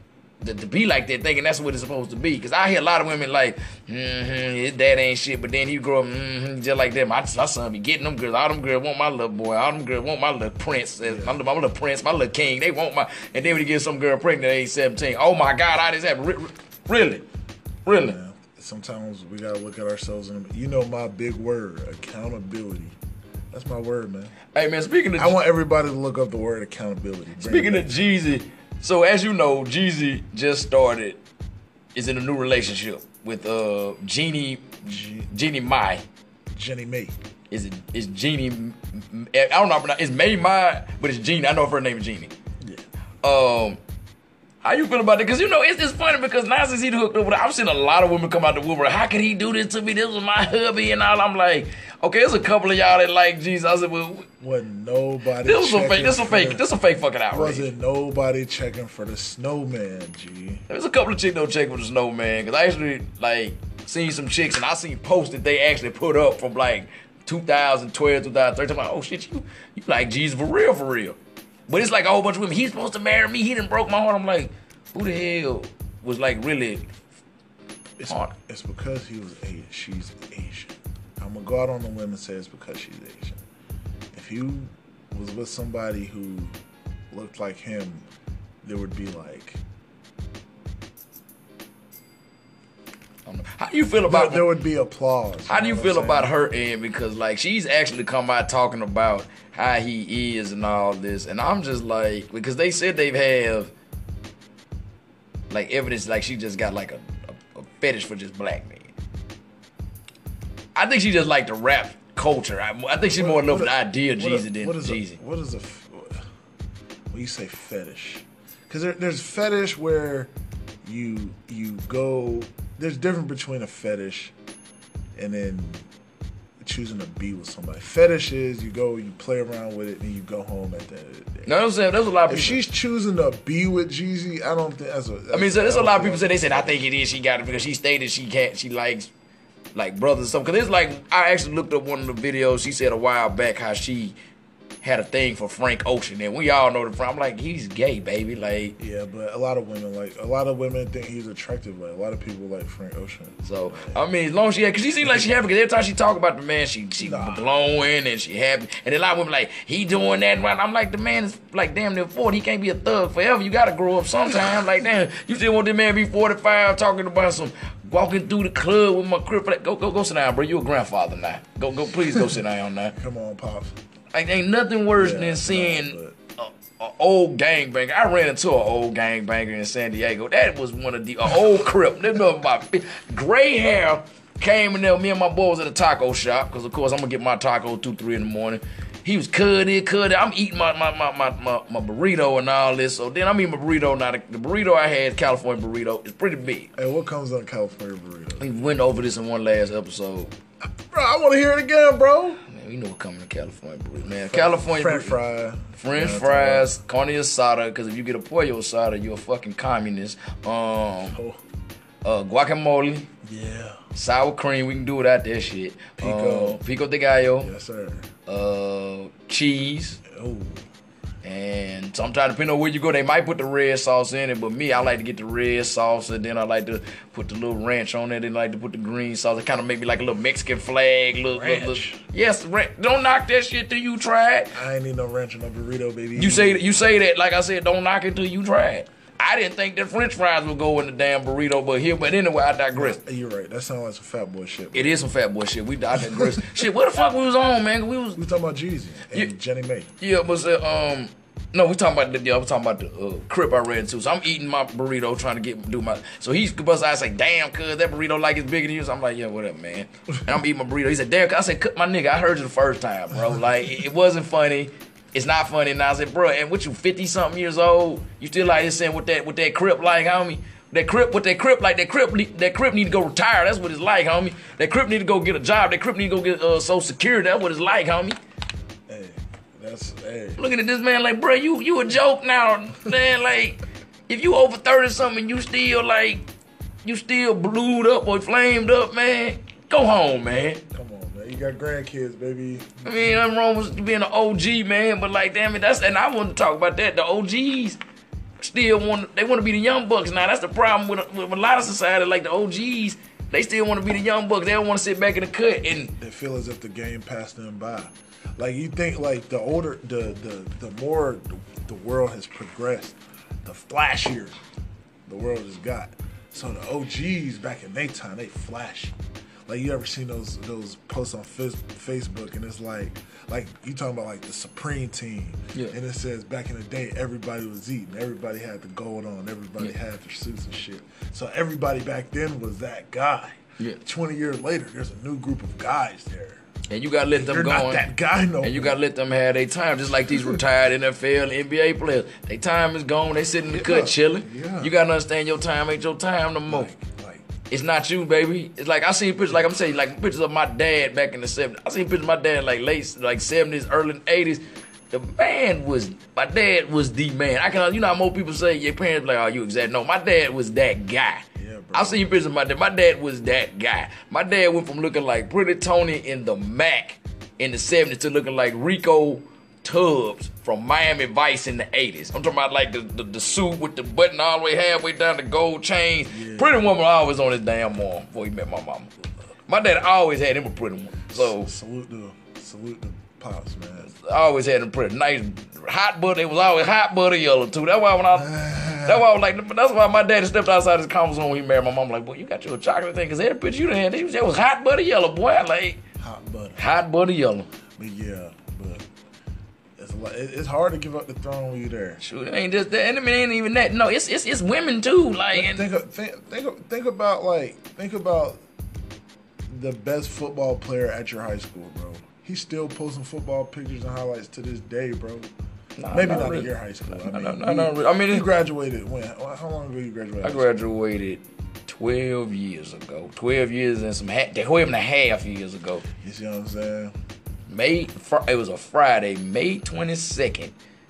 to to be like that, thinking that's what it's supposed to be. Cause I hear a lot of women like, mm-hmm, his dad ain't shit, but then he grow up mm-hmm, just like that. My, my son be getting them girls. All them girls want my little boy. All them girls want my little prince. Yeah. My, my little prince, my little king. They want my, and then when you get some girl pregnant at age seventeen, oh my God, I just have, really? Really? Yeah, sometimes we gotta look at ourselves and you know my big word, accountability. That's my word, man. Hey man, speaking of, I want everybody to look up the word accountability. Bring speaking of Jeezy, so as you know, Jeezy just started, is in a new relationship with uh Jeannie, G- Jeannie Mai. Jeannie Mai. Is it is Jeannie? I don't know. It's May Mai, but it's Jeannie. I know her name is Jeannie. Yeah. Um. How you feel about it? Because, you know, it's just funny because now since he hooked up with her, I've seen a lot of women come out the woodwork. How could he do this to me? This was my hubby and all. I'm like, okay, there's a couple of y'all that like Jesus. I said, well, wasn't nobody this was some fake, this some fake, this some fake fucking outrage. Wasn't nobody checking for the snowman, G. There's a couple of chicks don't check for the snowman. Because I actually, like, seen some chicks and I seen posts that they actually put up from, like, two thousand twelve, two thousand thirteen. I'm like, oh, shit, you, you like Jesus for real, for real. But it's like a whole bunch of women. He's supposed to marry me. He done broke my heart. I'm like, who the hell was like really it's, hard? It's because he was Asian. She's Asian. I'm going to go out on the limb and say it's because she's Asian. If he was with somebody who looked like him, there would be like... I don't know. How do you feel about... There, there would be applause. How do you feel about her end? Because like she's actually come out talking about how he is and all this. And I'm just like... Because they said they have... like evidence, like she just got like a, a, a fetish for just black men. I think she just like the rap culture. I, I think she's what, more in love with the idea of Jeezy than Jeezy. What is a, when you say fetish? Because there, there's fetish where you you go. There's difference between a fetish and then choosing to be with somebody. Fetish is you go, you play around with it, and you go home at the end of the day. No, I'm saying there's a lot of if people. If she's choosing to be with Jeezy, I don't think that's a. That's I mean, so there's a lot of people say they said I think it is. She got it because she stated she can't. She likes like brothers or something. Because it's like I actually looked up one of the videos. She said a while back how she had a thing for Frank Ocean, and we all know the Frank. I'm like, he's gay, baby. Like, yeah, but a lot of women like a lot of women think he's attractive. Like a lot of people like Frank Ocean. So I mean, as long as she, because she seems like she happy. Because every time she talk about the man, she she nah. glowing and she happy. And a lot of women like he doing that. And I'm like, the man is like damn near forty. He can't be a thug forever. You got to grow up sometime. Like damn, you still want this man to be forty-five talking about some walking through the club with my crib. Like, go go go sit down, bro. You a grandfather now. Go go please go sit down now. Come on, pops. Like, ain't nothing worse yeah, than seeing no, an old gangbanger. I ran into an old gangbanger in San Diego. That was one of the uh, old crip. This was about gray hair. Came in there. Me and my boy was at a taco shop because, of course, I'm gonna get my taco two, three in the morning. he was cut it, cut it. I'm eating my my, my my my my burrito and all this. So then I'm eating my burrito. Now the, the burrito I had, California burrito, is pretty big. Hey, what comes on California burrito? We went over this in one last episode. Bro, I want to hear it again, bro. Man, you know what coming to California burrito, man. California French burrito. fry. French Yeah, fries, carne asada, because if you get a pollo asada, you're a fucking communist. Um, Oh, uh, guacamole, yeah. sour cream, we can do without that shit. Pico. Uh, pico de gallo, Yes, sir. uh, cheese, Oh, and sometimes depending on where you go, they might put the red sauce in it, but me, I like to get the red sauce, and then I like to put the little ranch on it, and I like to put the green sauce. It kind of make me like a little Mexican flag. Little, little, little. Ranch? Yes, ranch. Don't knock that shit till you try it. I ain't need no ranch on no burrito, baby. You say you say that, like I said, don't knock it till you try it. I didn't think that French fries would go in the damn burrito, but here, but anyway, I digress. You're right. That sounds like some fat boy shit. It is some fat boy shit. We I digress. Shit, where the fuck we was on, man? We was We talking about Jeezy and You- Jenny May. yeah, but uh, um, no, we talking about the yeah, we talking about the uh, crib I read too. So I'm eating my burrito, trying to get do my. So he's bust out, I say, damn, cuz that burrito like it's bigger than you. So I'm like, yeah, whatever, man. And I'm eating my burrito. He said, damn, cuz. I said, cut my nigga. I heard you the first time, bro. Like it, it wasn't funny. It's not funny. And I said, bro, and what you fifty something years old? You still like this saying with that with that crip like, homie? That crip with that crip like that crip that crip need to go retire. That's what it's like, homie. That crip need to go get a job. That crip need to go get uh, social security. That's what it's like, homie. Hey, that's hey. Looking at this man like, bro, you you a joke now, man. Like, if you over thirty something, you still like, you still blued up or flamed up, man. Go home, man. Come on, man. You got grandkids, baby. I mean, nothing wrong with being an O G, man. But like, damn it, that's and I want to talk about that. The O Gs still want they want to be the young bucks now. That's the problem with, with a lot of society. Like the O Gs, they still want to be the young bucks. They don't want to sit back in the cut and. They feel as if the game passed them by. Like you think, like the older, the the the more the world has progressed, the flashier the world has got. So the O Gs back in their time, they flashy. Like you ever seen those those posts on Fis- Facebook and it's like like you talking about like the Supreme team, Yeah. and it says back in the day everybody was eating, everybody had the gold on, everybody Yeah. had their suits and shit. So everybody back then was that guy. Yeah. Twenty years later, there's a new group of guys there. And you gotta let them You're go. not on. that guy no And you more. gotta let them have their time, just like these retired N F L, N B A players. Their time is gone. They sit in the Yeah, cut chilling. yeah. You gotta understand your time ain't your time no more. like, like It's not you, baby. It's like I seen pictures, like I'm saying, like pictures of my dad back in the seventies. I seen pictures of my dad like late, like seventies, early eighties. The man was, my dad was the man. I can, you know how most people say your parents like, oh, you exact. No, my dad was that guy. Yeah, bro. I seen pictures of my dad. My dad was that guy. My dad went from looking like Pretty Tony in the Mac in the seventies to looking like Rico Tubbs from Miami Vice in the eighties. I'm talking about like the, the, the suit with the button all the way halfway down, the gold chain. Yeah. Pretty woman always on his damn arm before he met my mama. My dad always had him a pretty one. So salute the salute the pops, man. I always had him pretty nice, hot butter. It was always hot butter yellow too. That's why when I, that's why I was like, that's why my daddy stepped outside his comfort zone when he married my mom. Like, boy, you got you a chocolate thing, cause every picture you done had, it was, it was hot butter yellow, boy. I like Hot butter. hot butter yellow. But yeah, but it's a lot, it, it's hard to give up the throne when you're there. Shoot, it ain't just that. And it ain't even that. No, it's it's it's women too. Like, and, Think of, think think think about like think about the best football player at your high school, bro. He's still posting football pictures and highlights to this day, bro. Nah, Maybe not not really. at your high school. I No, mean, no, no, you, no, really. I mean, you it- graduated when? How long ago you graduated? I graduated twelve years ago. Twelve years and some ha- twelve and a half years ago. You see what I'm saying? May fr- it was a Friday, May twenty-second,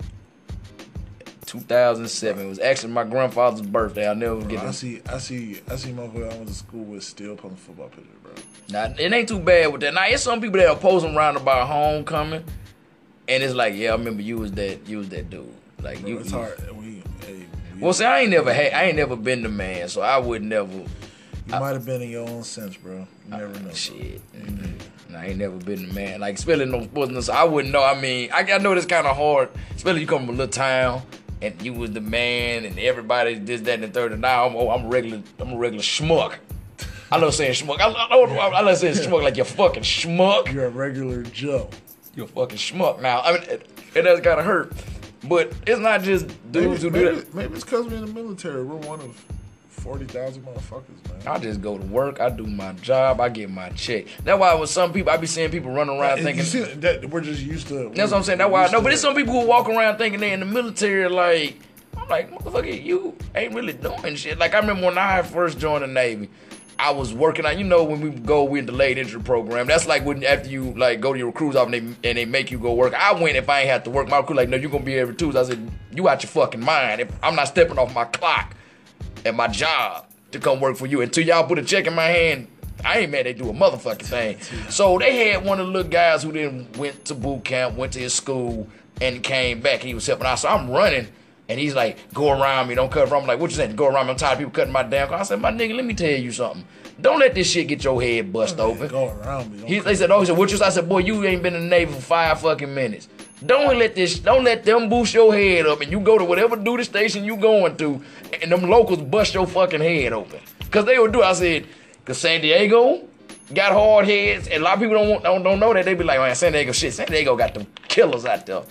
two thousand seven. It was actually my grandfather's birthday. I'll never forget I it. see, I see, I see motherfuckers I went to school with still posting football pictures, bro. Now, it ain't too bad with that. Now, it's some people that are posting around about homecoming, and it's like, yeah, I remember you was that, you was that dude. Like Bro, you, it's you- hard. We, hey, we, Well, see, I ain't never had, I ain't never been the man, so I would never. you might have been in your own sense, bro. You never know. bro. Shit. Mm-hmm. I ain't never been the man. Like, especially no sports, I wouldn't know. I mean, I, I know it's kind of hard, especially you come from a little town and you was the man and everybody this, that, and the third. And now I'm, oh, I'm a regular, I'm a regular schmuck. I love saying schmuck. I, I, I, I love saying schmuck like you're fucking schmuck. You're a regular Joe. You're a fucking schmuck. Now, I mean, it, it does kind of hurt. But it's not just dudes Maybe, who do maybe, that. maybe it's because we're in the military. We're one of forty thousand motherfuckers, man. I just go to work, I do my job, I get my check. That's why with some people, I be seeing people running around And thinking. you see that we're just used to. That's what I'm saying. That's why I know. But there's some people who walk around thinking they in the military. Like, I'm like, motherfucker, you ain't really doing shit. Like, I remember when I first joined the Navy, I was working on, you know, when we go with the delayed entry program, that's like when after you like go to your recruits off and they, and they make you go work. I went if I ain't have to work. My recruit like, no, you're gonna be every Tuesday. I said, you out your fucking mind. If I'm not stepping off my clock at my job to come work for you until y'all put a check in my hand, I ain't mad they do a motherfucking thing. So they had one of the little guys who then went to boot camp, went to his school, and came back. He was helping out. So I'm running. And he's like, go around me, don't cut around me. I'm like, what you saying? Go around me. I'm tired of people cutting my damn car. I said, my nigga, let me tell you something. Don't let this shit get your head bust open. Go around me. He, they said, oh, he said, what you said? I said, boy, you ain't been in the Navy for five fucking minutes. Don't let this, don't let them boost your head up and you go to whatever duty station you going to and them locals bust your fucking head open. Cause they would do it. I said, cause San Diego got hard heads and a lot of people don't want, don't, don't know that. They be like, man, San Diego shit, San Diego got them killers out there.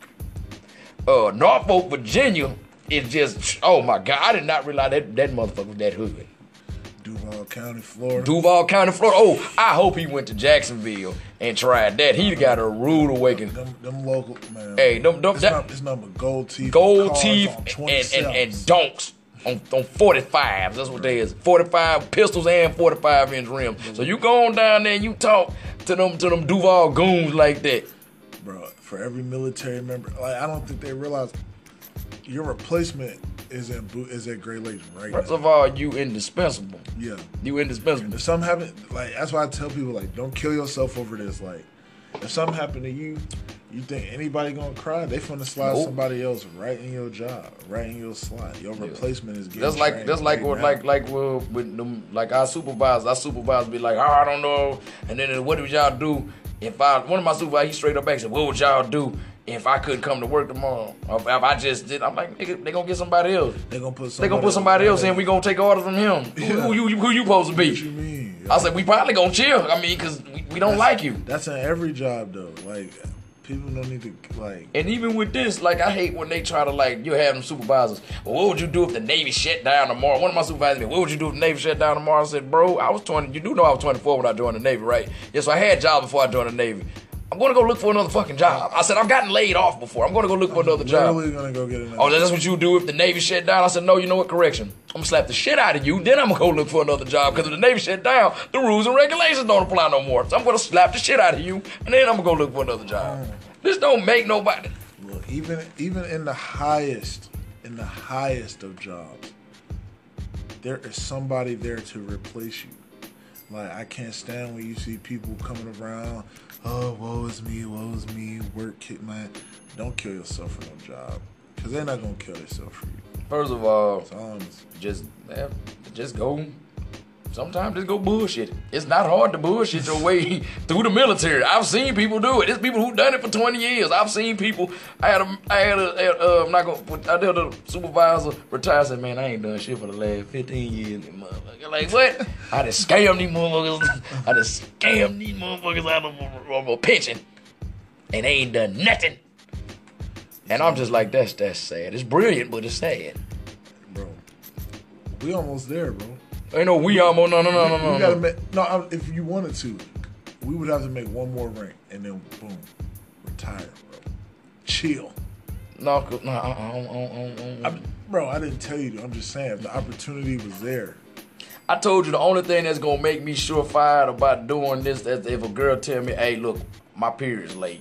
Uh, Norfolk, Virginia, it's just, oh my God, I did not realize that that motherfucker was that hood. Duval County, Florida. Duval County, Florida. Oh, I hope he went to Jacksonville and tried that. He got a rude awakening. Them, them local, man. Hey, them, them it's, that, not, it's nothing but gold teeth. Gold teeth and, and, and donks on, on forty-fives. That's what they is. forty-five pistols and forty-five inch rims. So you go on down there and you talk to them to them Duval goons like that. Bro, for every military member, like I don't think they realize your replacement is at is at Great Lakes right First now. of all, you indispensable. Yeah. You indispensable. If something happen, like that's why I tell people like, don't kill yourself over this. Like, if something happened to you, you think anybody gonna cry? They finna slide Nope. somebody else right in your job, right in your slot. Your replacement is getting. That's like trained that's like right what now. like like well, with them like our supervisors. Our supervisors be like, oh, I don't know. And then what would y'all do if I one of my supervisors he straight up back said, what would y'all do if I couldn't come to work tomorrow? Or if I just did, I'm like, nigga, they gonna get somebody else. They gonna put They gonna put somebody else in. We gonna take orders from him. Yeah. Who, who you who you supposed to be? What you mean? I said we probably gonna chill. I mean, cause we, we don't That's- like you. That's in every job though. Like people don't need to like. And even with this, like I hate when they try to like you have them supervisors. Well, what would you do if the Navy shut down tomorrow? One of my supervisors said, what would you do if the Navy shut down tomorrow? I said, bro, I was twenty. You do know I was twenty-four when I joined the Navy, right? Yeah, so I had a job before I joined the Navy. I'm gonna go look for another fucking job. I said, I've gotten laid off before. I'm gonna go look for another job. Literally gonna go get another. Oh, that's what you do if the Navy shut down? I said, no, you know what? Correction. I'm gonna slap the shit out of you. Then I'm gonna go look for another job. Because if the Navy shut down, the rules and regulations don't apply no more. So I'm gonna slap the shit out of you. And then I'm gonna go look for another job. This don't make nobody. Look, even even in the highest, in the highest of jobs, there is somebody there to replace you. Like I can't stand when you see people coming around. Oh, woe is me, woe is me. Work, kick man. Don't kill yourself for no job, cause they're not gonna kill themselves for you. First of all, That's all I'm saying. just eh, just go. Sometimes just go bullshit. It's not hard to bullshit your way through the military. I've seen people do it. There's people who done it for twenty years. I've seen people. I had a, I had a, uh, I'm not gonna put. I did a supervisor retire. Said, man, I ain't done shit for the last fifteen years. Motherfucker. Like what? I just scammed these motherfuckers. I just scammed these motherfuckers out of a, of a pension, and they ain't done nothing. And I'm just like, that's that's sad. It's brilliant, but it's sad. Bro, we almost there, bro. Ain't no we almost no no no no no. We gotta no. make no. I- If you wanted to, we would have to make one more rank and then boom, retire, bro. Chill, No, 'cause- no, I, I, don't- I, don't- I, don't- I, I, bro. I didn't tell you. I'm just saying, if the opportunity was there. I told you the only thing that's gonna make me surefire about doing this is if a girl tell me, "Hey, look, my period's late,"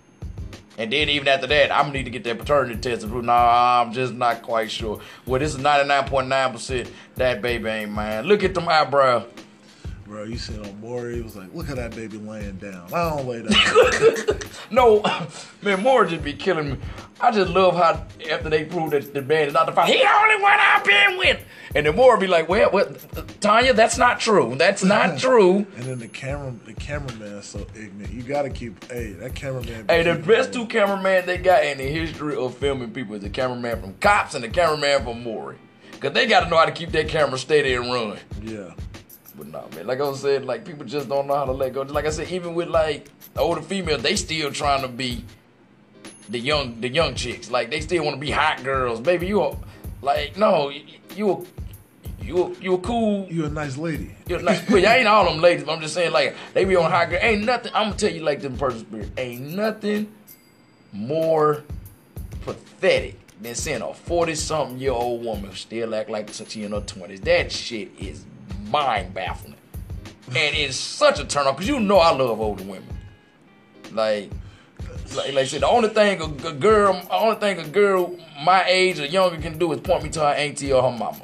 and then even after that, I'm gonna need to get that paternity test. And prove, nah, I'm just not quite sure. Well, this is ninety-nine point nine percent. That baby ain't mine. Look at them eyebrows. Bro, you seen on Maury, it was like, look at that baby laying down. I don't lay down. No, man, Moore just be killing me. I just love how after they prove that the man is not the father, he the only one I've been with. And then Moore be like, well, what, Tanya, that's not true. That's not true. And then the camera, the cameraman is so ignorant. You gotta keep, hey, that cameraman. Hey, the keep- best two cameramen they got in the history of filming people is the cameraman from Cops and the cameraman from Maury. Because they got to know how to keep that camera steady and run. Yeah. But nah, man, like I was saying, like people just don't know how to let go. Like I said, even with like the older females, they still trying to be the young, the young chicks. Like they still want to be hot girls. Baby, you a, like no, you a, You a, you a cool. You a nice lady. You're nice. Well, I ain't all them ladies, but I'm just saying, like, they be on high grade. Ain't nothing, I'm gonna tell you like them person spirit. Ain't nothing more pathetic than seeing a forty-something year old woman still act like she in her twenties. That shit is mind baffling. And it's such a turn off, because you know I love older women. Like, like, like I said, the only thing a, a girl, the only thing a girl my age or younger can do is point me to her auntie or her mama.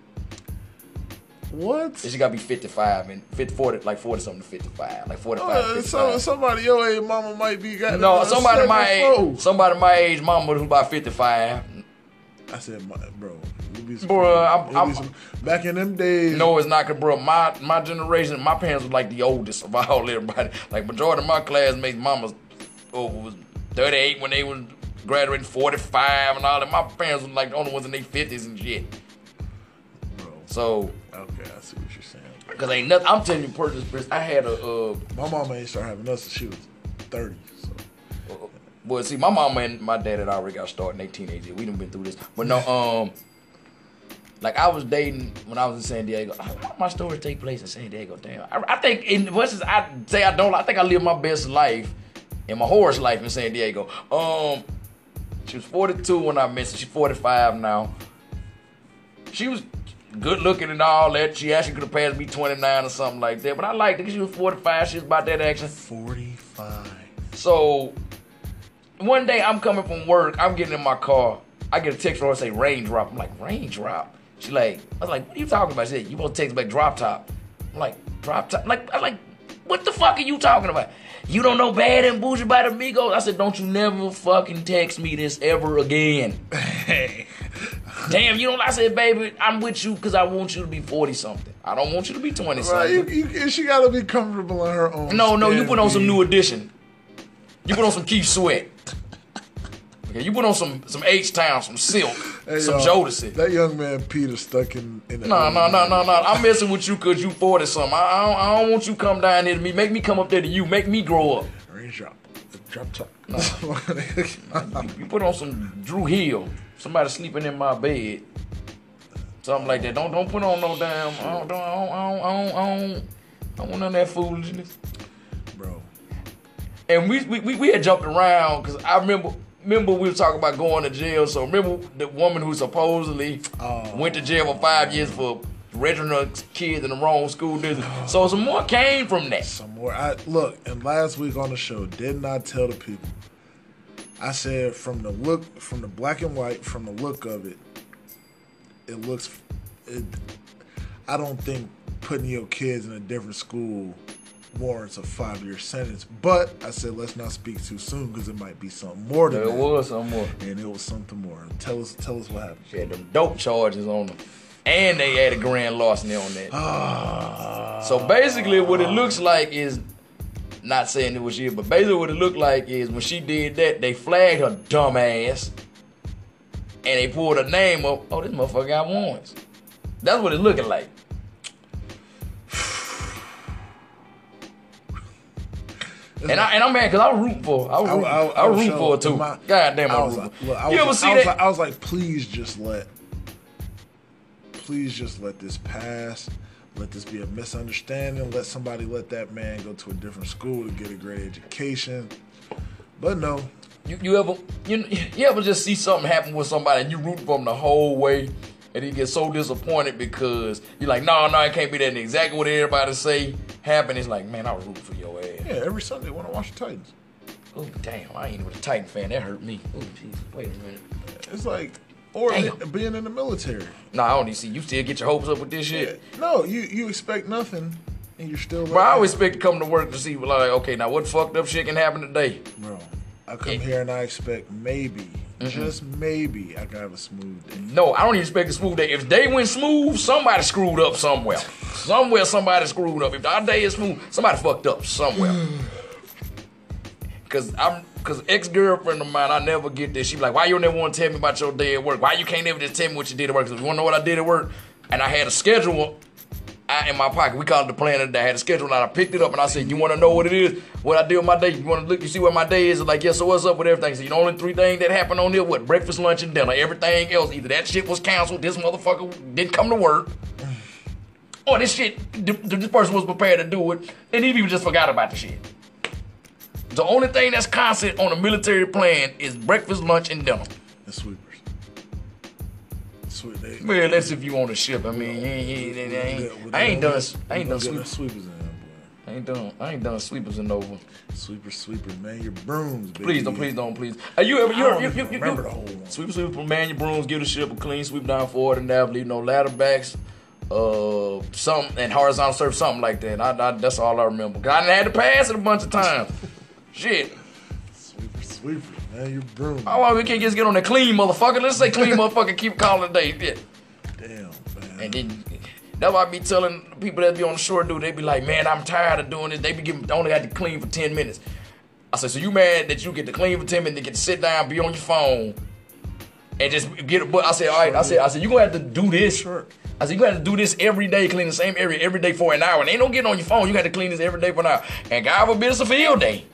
What? And she gotta be fifty-five and fifty, forty, like forty something to fifty-five, like forty-five. Uh, fifty-five. so, somebody your age, mama might be got. No, somebody my age, somebody my age, mama who's about fifty-five. I said, my, bro, you'll be Bro, I'm, I'm, some, back in them days. No, it's not, cause bro, my my generation, my parents was like the oldest of all everybody. Like majority of my classmates, mamas, oh, was thirty-eight when they was graduating, forty-five and all that. My parents was like the only ones in their fifties and shit. Bro. So. Okay, I see what you're saying. Cause ain't nothing. I'm telling you, personal experience. I had a. Uh, my mama ain't start having us since she was thirty. So. Uh, well, see, my mama and my dad had already got started in their teenage years. We done been through this, but no. Um, like I was dating when I was in San Diego. How my stories take place in San Diego? Damn. I, I think, in much as I say I don't, I think I live my best life in my horse life in San Diego. Um, she was forty-two when I met her. She's forty-five now. She was good looking and all that. She actually could have passed me twenty-nine or something like that. But I liked it because she was forty-five. She was about that action. forty-five. So, one day I'm coming from work. I'm getting in my car. I get a text from her say raindrop. I'm like, raindrop? She like, I was like, what are you talking about? She said, you supposed to text back drop top. I'm like, drop top? Like, I'm like, what the fuck are you talking about? You don't know Bad and Bougie by the Migos? I said, don't you never fucking text me this ever again. Damn, you don't. I said, baby, I'm with you because I want you to be forty something. I don't want you to be twenty something. Right, you, you, she got to be comfortable in her own. No, no, you put on some New Edition. You put on some Keith Sweat. Okay, you put on some some H-Town, some Silk, hey, some y'all, Jodeci. That young man Peter stuck in. in the no, no, no, no, no. I'm messing with you because you forty something. I, I, don't, I don't want you come down there to me. Make me come up there to you. Make me grow up. Raindrop. Drop top. No. you, you put on some Drew Hill. Somebody sleeping in my bed. Something like that. Don't don't put on no damn. I don't, don't, I don't, I don't, I don't, I don't, I don't want none of that foolishness. Bro. And we we, we had jumped around because I remember remember we were talking about going to jail. So remember the woman who supposedly oh. went to jail for five years for registering her kids in the wrong school district. So some more came from that. Some more. I look, and last week on the show, didn't I tell the people? I said from the look, from the black and white, from the look of it, it looks. It, I don't think putting your kids in a different school warrants a five-year sentence. But I said let's not speak too soon because it might be something more than there that. It was something more, and it was something more. Tell us, tell us what happened. She had them dope charges on them, and they had a grand larceny on that. Uh, so basically, what it looks like is. Not saying it was you, but basically what it looked like is when she did that, they flagged her dumb ass, and they pulled her name up. Oh, this motherfucker got warrants. That's what it's looking like. and I and I'm mad because I was rooting for her. I was rooting, I, I, I, I was rooting for her too. My, God damn, I, I was rooting. Like, look, I you was, ever see I was that? Like, I was like, please just let, please just let this pass. Let this be a misunderstanding. Let somebody let that man go to a different school to get a great education. But no. You you ever you, you ever just see something happen with somebody and you root for them the whole way and you get so disappointed because you're like, no, no, it can't be that. And exactly what everybody say happened. It's like, man, I was rooting for your ass. Yeah, every Sunday when I watch the Titans. Oh, damn. I ain't even a Titan fan. That hurt me. Oh, Jesus. Wait a minute. It's like... Or Damn. being in the military. No, I don't even see. You still get your hopes up with this shit? Yeah. No, you you expect nothing, and you're still... Bro, I always expect to come to work to see, like, okay, now what fucked up shit can happen today? Bro, I come yeah. here and I expect maybe, mm-hmm. just maybe, I can have a smooth day. No, I don't even expect a smooth day. If they went smooth, somebody screwed up somewhere. somewhere somebody screwed up. If our day is smooth, somebody fucked up somewhere. Because I'm... Because ex-girlfriend of mine, I never get this. She be like, why you never want to tell me about your day at work? Why you can't ever just tell me what you did at work? Because you want to know what I did at work? And I had a schedule I, in my pocket. We called it the plan of the day. I had a schedule and I picked it up and I said, you want to know what it is? What I did with my day? You want to look, you see what my day is? Like, yeah, so what's up with everything? So, you know, only three things that happened on here, what? Breakfast, lunch, and dinner. Everything else, either that shit was canceled, this motherfucker didn't come to work, or this shit, th- this person was prepared to do it, and these people just forgot about the shit. The only thing that's constant on a military plan is breakfast, lunch, and dinner. The sweepers. Sweep, they, Well, that's if you on a ship. I mean, you ain't, you ain't, you ain't, I ain't done, I ain't done sweepers. sweepers in there, boy. I ain't done, I ain't done sweepers in Nova. Sweeper, sweeper, man, your brooms, baby. Please don't, please don't, please. Hey, you ever, you, I ever, don't you, even you, you, remember you, the whole one. Sweeper, sweeper, man your brooms, give the ship a clean sweep down forward and nav, leave no ladder backs, uh, something, and horizontal surf, something like that. I, I, that's all I remember. Cause I done had to pass it a bunch of times. Shit. Sweeper, sweeper, man, your broom. How long we can't just get on the clean motherfucker? Let's say clean motherfucker, keep calling it a day. Yeah. Damn, man. And then that's why I be telling people that be on the shore, dude, they be like, man, I'm tired of doing this. They be giving, only got to clean for ten minutes. I said, so you mad that you get to clean for ten minutes, and get to sit down, be on your phone, and just get a book? I said, all right, I said, I said, you gonna have to do this. Sure. I said, you gonna have to do this every day, clean the same area every day for an hour. And ain't no getting on your phone. You got to clean this every day for an hour. And God forbid it's a field day.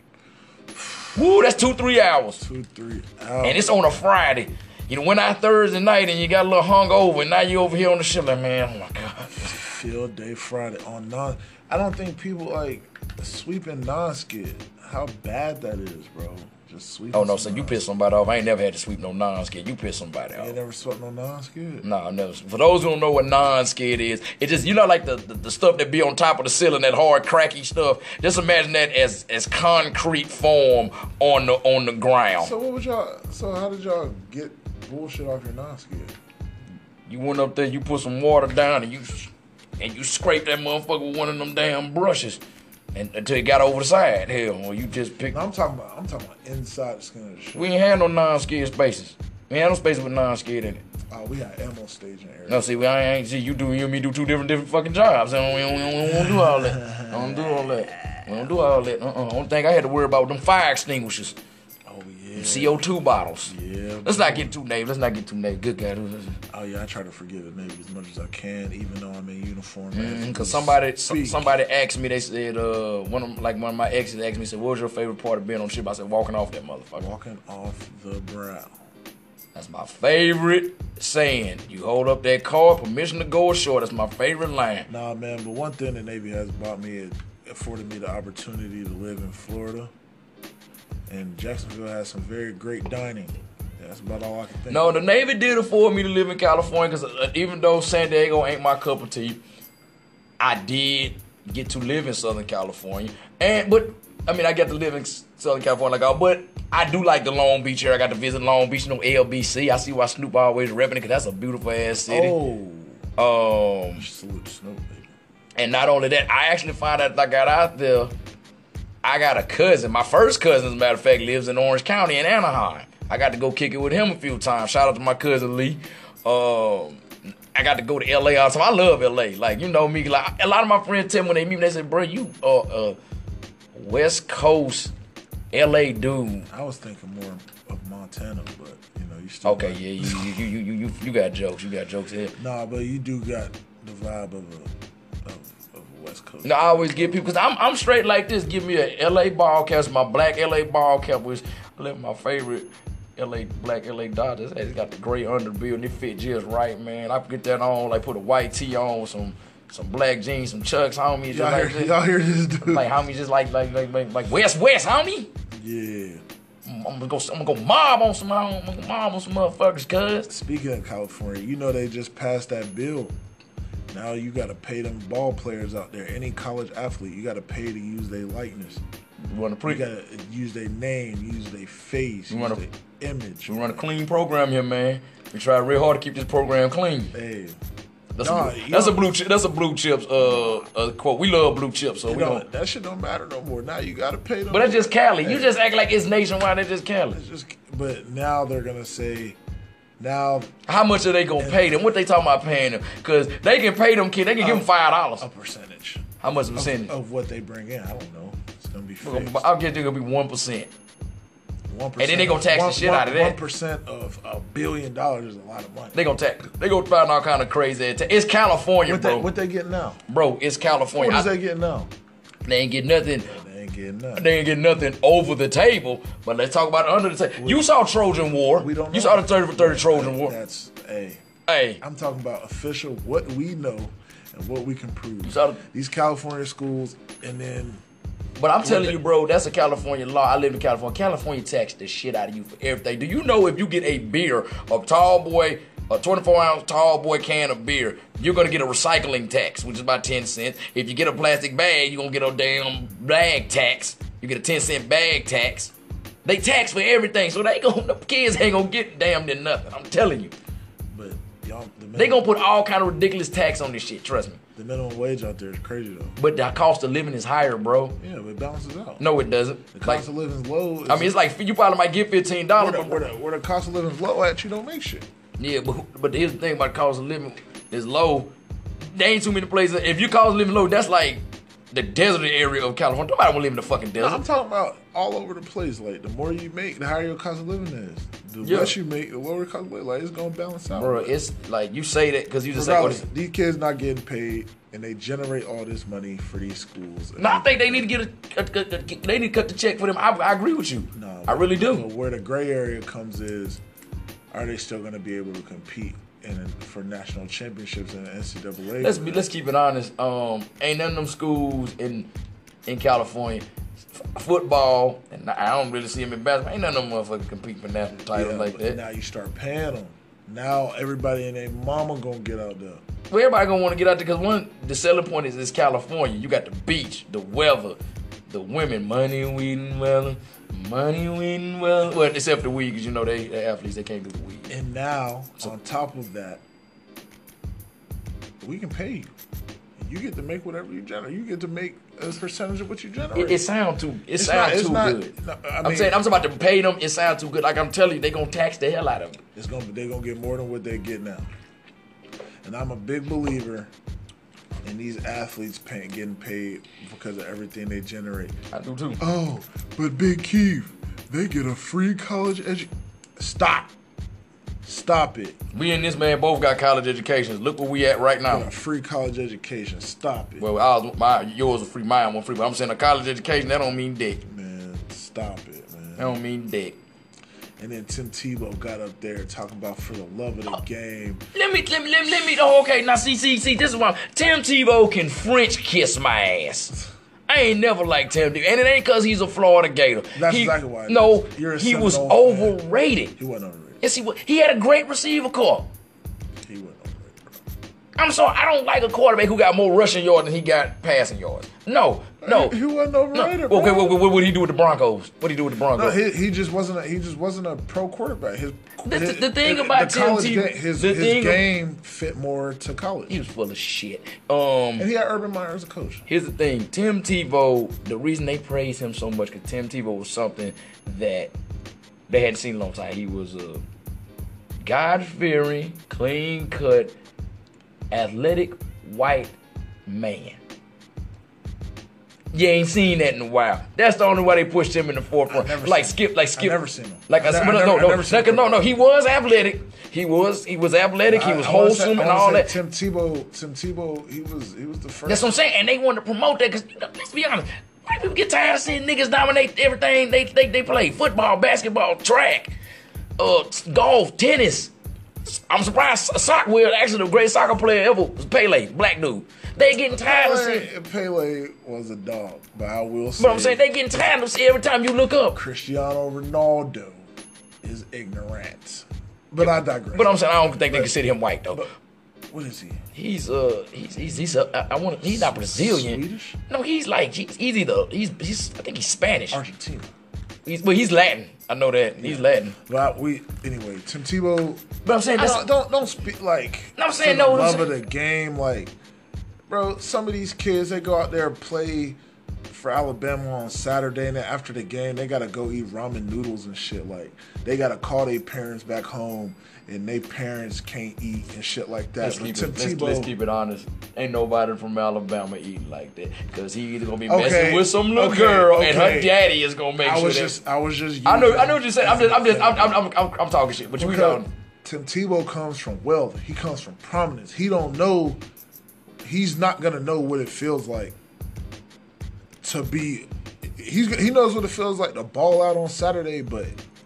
Woo, that's two, three hours. Two, three hours. And it's on a Friday. You know, went out Thursday night and you got a little hungover, and now you over here on the shit like, man, oh my God. Field day Friday on non. I don't think people like sweeping non-skid. How bad that is, bro. Just sweeping. Oh no, so you pissed somebody off. I ain't never had to sweep no non-skid. You pissed somebody You off. ain't never swept no non-skid? No, never. For those who don't know what non-skid is, it just, you know, like the, the, the stuff that be on top of the ceiling, that hard, cracky stuff. Just imagine that as as concrete form on the on the ground. So what was y'all, so how did y'all get bullshit off your non-skid? You went up there, you put some water down, and you and you scraped that motherfucker with one of them damn brushes, and until it got over the side. Hell, or you just picked. No, I'm talking about, I'm talking about inside the skin of the shit. We ain't had no non-skid spaces. We ain't had no spaces with non-skid in it. Oh, we got ammo staging area. No, see, we I ain't see you do you and me do two different different fucking jobs. And we don't, we don't, we don't do all that. I don't do all that. We don't do all that. Uh-uh. Only thing I had to worry about was them fire extinguishers, Oh yeah. C O two bottles. Yeah. Let's not get too named. Let's not get too named. Good guy. Oh yeah, I try to forget the Navy as much as I can, even though I'm in uniform. Mm, Cause somebody Speak. somebody asked me. They said uh one of like one of my exes asked me, said, "What was your favorite part of being on the ship?" I said, "Walking off that motherfucker." Walking off the brow. That's my favorite saying. You hold up that card, permission to go ashore. That's my favorite line. Nah, man, but one thing the Navy has bought me, it afforded me the opportunity to live in Florida. And Jacksonville has some very great dining. That's about all I can think No, of. the Navy did afford me to live in California because uh, even though San Diego ain't my cup of tea, I did get to live in Southern California. And but I mean, I got to live in Southern California like all, but I do like the Long Beach area. I got to visit Long Beach, you know, L B C. I see why Snoop always repping it because that's a beautiful ass city. Oh. Um, Salute to Snoop, baby. and not only that, I actually found out that I got out there. I got a cousin. My first cousin, as a matter of fact, lives in Orange County in Anaheim. I got to go kick it with him a few times. Shout out to my cousin Lee. Um, I got to go to L A all the time. I love L A. Like, you know me. Like, a lot of my friends tell me when they meet me, they say, bro, you uh, uh West Coast L A dude. I was thinking more of Montana, but you know, you still Okay, got, yeah, you you, you you you you got jokes. You got jokes here. Nah, but you do got the vibe of a of, of a West Coast. No, I always get people because I'm I'm straight like this. Give me a L A ball cap, my black L A ball cap, which I live my favorite L A black L A Dodgers. It's got the gray underbill and it fit just right, man. I get that on, like put a white tee on with some some black jeans, some chucks, homie. Just Y'all, like hear, this. y'all hear this dude? Like homie, just like like like like, like West West, homie. Yeah. I'm gonna go. I'm gonna go mob on some. I'm gonna go mob on some motherfuckers, cuz. Speaking of California, you know they just passed that bill. Now you got to pay them ball players out there. Any college athlete, you got to pay to use their likeness. You run a pre. You got to use their name, use their face, You use wanna- their image. We run a clean program here, man. We try real hard to keep this program clean. Hey, That's, Nah, a, you that's a know- blue chip. That's a blue chips. Uh, uh, quote. We love blue chips, so you we know, don't. that shit don't matter no more. Now you got to pay them. But that's just Cali. You Hey. just act like it's nationwide. That's just Cali. It's just, but now they're gonna say, now How much are they gonna pay them? What they talking about paying them? Cause they can pay them kids. They can give them five dollars. a percentage How much of, percentage? of what they bring in. I don't know. It's gonna be fixed. I'll get they're gonna be one percent. One And then they gonna tax the shit out of that. One percent of a billion dollars is a lot of money. They gonna tax. They gonna find all kind of crazy. ta- It's California, what bro. they what they getting now? Bro, it's California. What is I- they getting now? they ain't get nothing. They ain't getting nothing. They ain't get nothing over the table, but let's talk about under the table. You saw Trojan War. We don't know. You saw the thirty for thirty Trojan War. That's hey. Hey, I'm talking about official. What we know and what we can prove. So- These California schools, and then. But I'm telling they- you, bro, that's a California law. I live in California. California tax the shit out of you for everything. Do you know if you get a beer, a tall boy, a twenty-four ounce tall boy can of beer, you're gonna get a recycling tax, which is about ten cents. If you get a plastic bag, you're gonna get a damn bag tax. You get a ten cent bag tax. They tax for everything, so they gon' the kids ain't gonna get damn near nothing. I'm telling you. But y'all, the minimum, They gonna put all kind of ridiculous tax on this shit, trust me. the minimum wage out there is crazy though. But the cost of living is higher, bro. Yeah, but it balances out. No, it doesn't. The Like, cost of living is low. I mean, it's like you probably might get fifteen dollars, where the, but where, the, where the cost of living is low at, you don't make shit. yeah, but but here's the thing about cost of living is low. There ain't too many places. If your cost of living low, that's like the desert area of California. Nobody want to live in the fucking No, desert. I'm talking about all over the place. Like the more you make, the higher your cost of living is. The Yeah. less you make, the lower cost of living. Like it's gonna balance out. Bro, it's like you say that because you just say, what Regardless, is, these kids not getting paid, and they generate all this money for these schools. no, I think they need to get a, a, a, a they need to cut the check for them. I, I agree with you. No, I really do. But where the gray area comes is, are they still going to be able to compete in for national championships in the N C double A? Let's be let's keep it honest. Um, ain't none of them schools in in California f- football, and I don't really see them in basketball. Ain't none of them motherfuckers compete for national titles Yeah, like but that. Now you start paying them. Now everybody and their mama gonna get out there. Well, everybody gonna want to get out there because one, the selling point is it's California. You got the beach, the weather, the women, money, weed, and well, money, weed, and well. Well, except for the weed, because you know they, they athletes, they can't do the weed. And now, on top of that, we can pay you. You get to make whatever you generate. You get to make a percentage of what you generate. It, it sounds too. It It's sounds not- it's too not- good. no, I I'm mean- saying I'm talking about to pay them. It sounds too good. Like I'm telling you, they gonna tax the hell out of them. It's gonna they're gonna get more than what they get now. And I'm a big believer in these athletes paying, getting paid because of everything they generate. I do too. Oh, but Big Keith, they get a free college education. Stop. Stop it. We and this man both got college educations. Look where we at right A now. free college education. Stop it. Well, ours, my, yours was free, mine was free. But I'm saying a college education, that don't mean dick. Man, stop it, man. That don't mean dick. And then Tim Tebow got up there talking about for the love of the game. Let me, let me, let me, let me, oh, okay, now see, see, see, this is why Tim Tebow can French kiss my ass. I ain't never liked Tim Tebow, and it ain't because he's a Florida Gator. That's He- exactly why it No, is. You're a he was Seminole fan. overrated. He wasn't overrated. Yes, he was. He had a great receiver core. He wasn't overrated, bro. I'm sorry, I don't like a quarterback who got more rushing yards than he got passing yards. No, no. He, he wasn't no. overrated, Okay, bro. what, what, what did he do with the Broncos? What did he do with the No, Broncos? he, he just wasn't. A, he just wasn't a pro quarterback. His The- his- the thing the- about the Tim college Tebow- game, his, the his thing- game fit more to college, He was full of shit. Um, and he had Urban Meyer as a coach. Here's the thing, Tim Tebow, the reason they praise him so much, because Tim Tebow was something that they hadn't seen in a long time. He was a God-fearing, clean-cut, athletic white man. You ain't seen that in a while. That's the only way they pushed him in the forefront. never Like seen Skip, him. like I Skip. never seen him. Like I, I said, ne- I no, never- no, I no, never seen no, him. no, no. He was athletic. He was, he was athletic. He was I- I wanna wholesome say- and I wanna all say that. Tim Tebow, Tim Tebow, he was he was the first. That's what I'm saying, and they want to promote that because let's be honest, white people get tired of seeing niggas dominate everything they they, they play: football, basketball, track, uh, golf, tennis. I'm surprised soccer. Well, actually, the greatest soccer player ever was Pele, black dude. They getting tired of seeing. Pele, Pele was a dog, but I will say. But I'm saying they getting tired of seeing every time you look up. Cristiano Ronaldo is ignorant. But I digress. But I'm saying I don't think they consider him white though. But what is he? He's uh he's he's he's uh, I, I want he's not Brazilian. Swedish? No, he's like he's, he's either he's he's I think he's Spanish. Argentina. He's, but he's Latin. I know that he's Latin. But we anyway, Tim Tebow. But I'm saying I that's don't, don't don't speak like. No, I'm saying for the no, I'm love saying- of the game, like, bro. Some of these kids they go out there and play for Alabama on Saturday, and then after the game they gotta go eat ramen noodles and shit. Like they gotta call their parents back home, and their parents can't eat and shit like that. Let's But keep, Tim it, let's, Tebow, let's keep it honest. Ain't nobody from Alabama eating like that. Because he either going to be Okay, messing with some little okay, girl and her okay. daddy is going to make I sure was that... just I was just. I know using I know what you're saying. I'm just, I'm just, I'm, I'm, I'm, I'm, I'm talking shit. But you Because know... Tim Tebow comes from wealth. He comes from prominence. He don't know. He's not gonna know what it feels like to be. He's he knows what it feels like to ball out on Saturday, but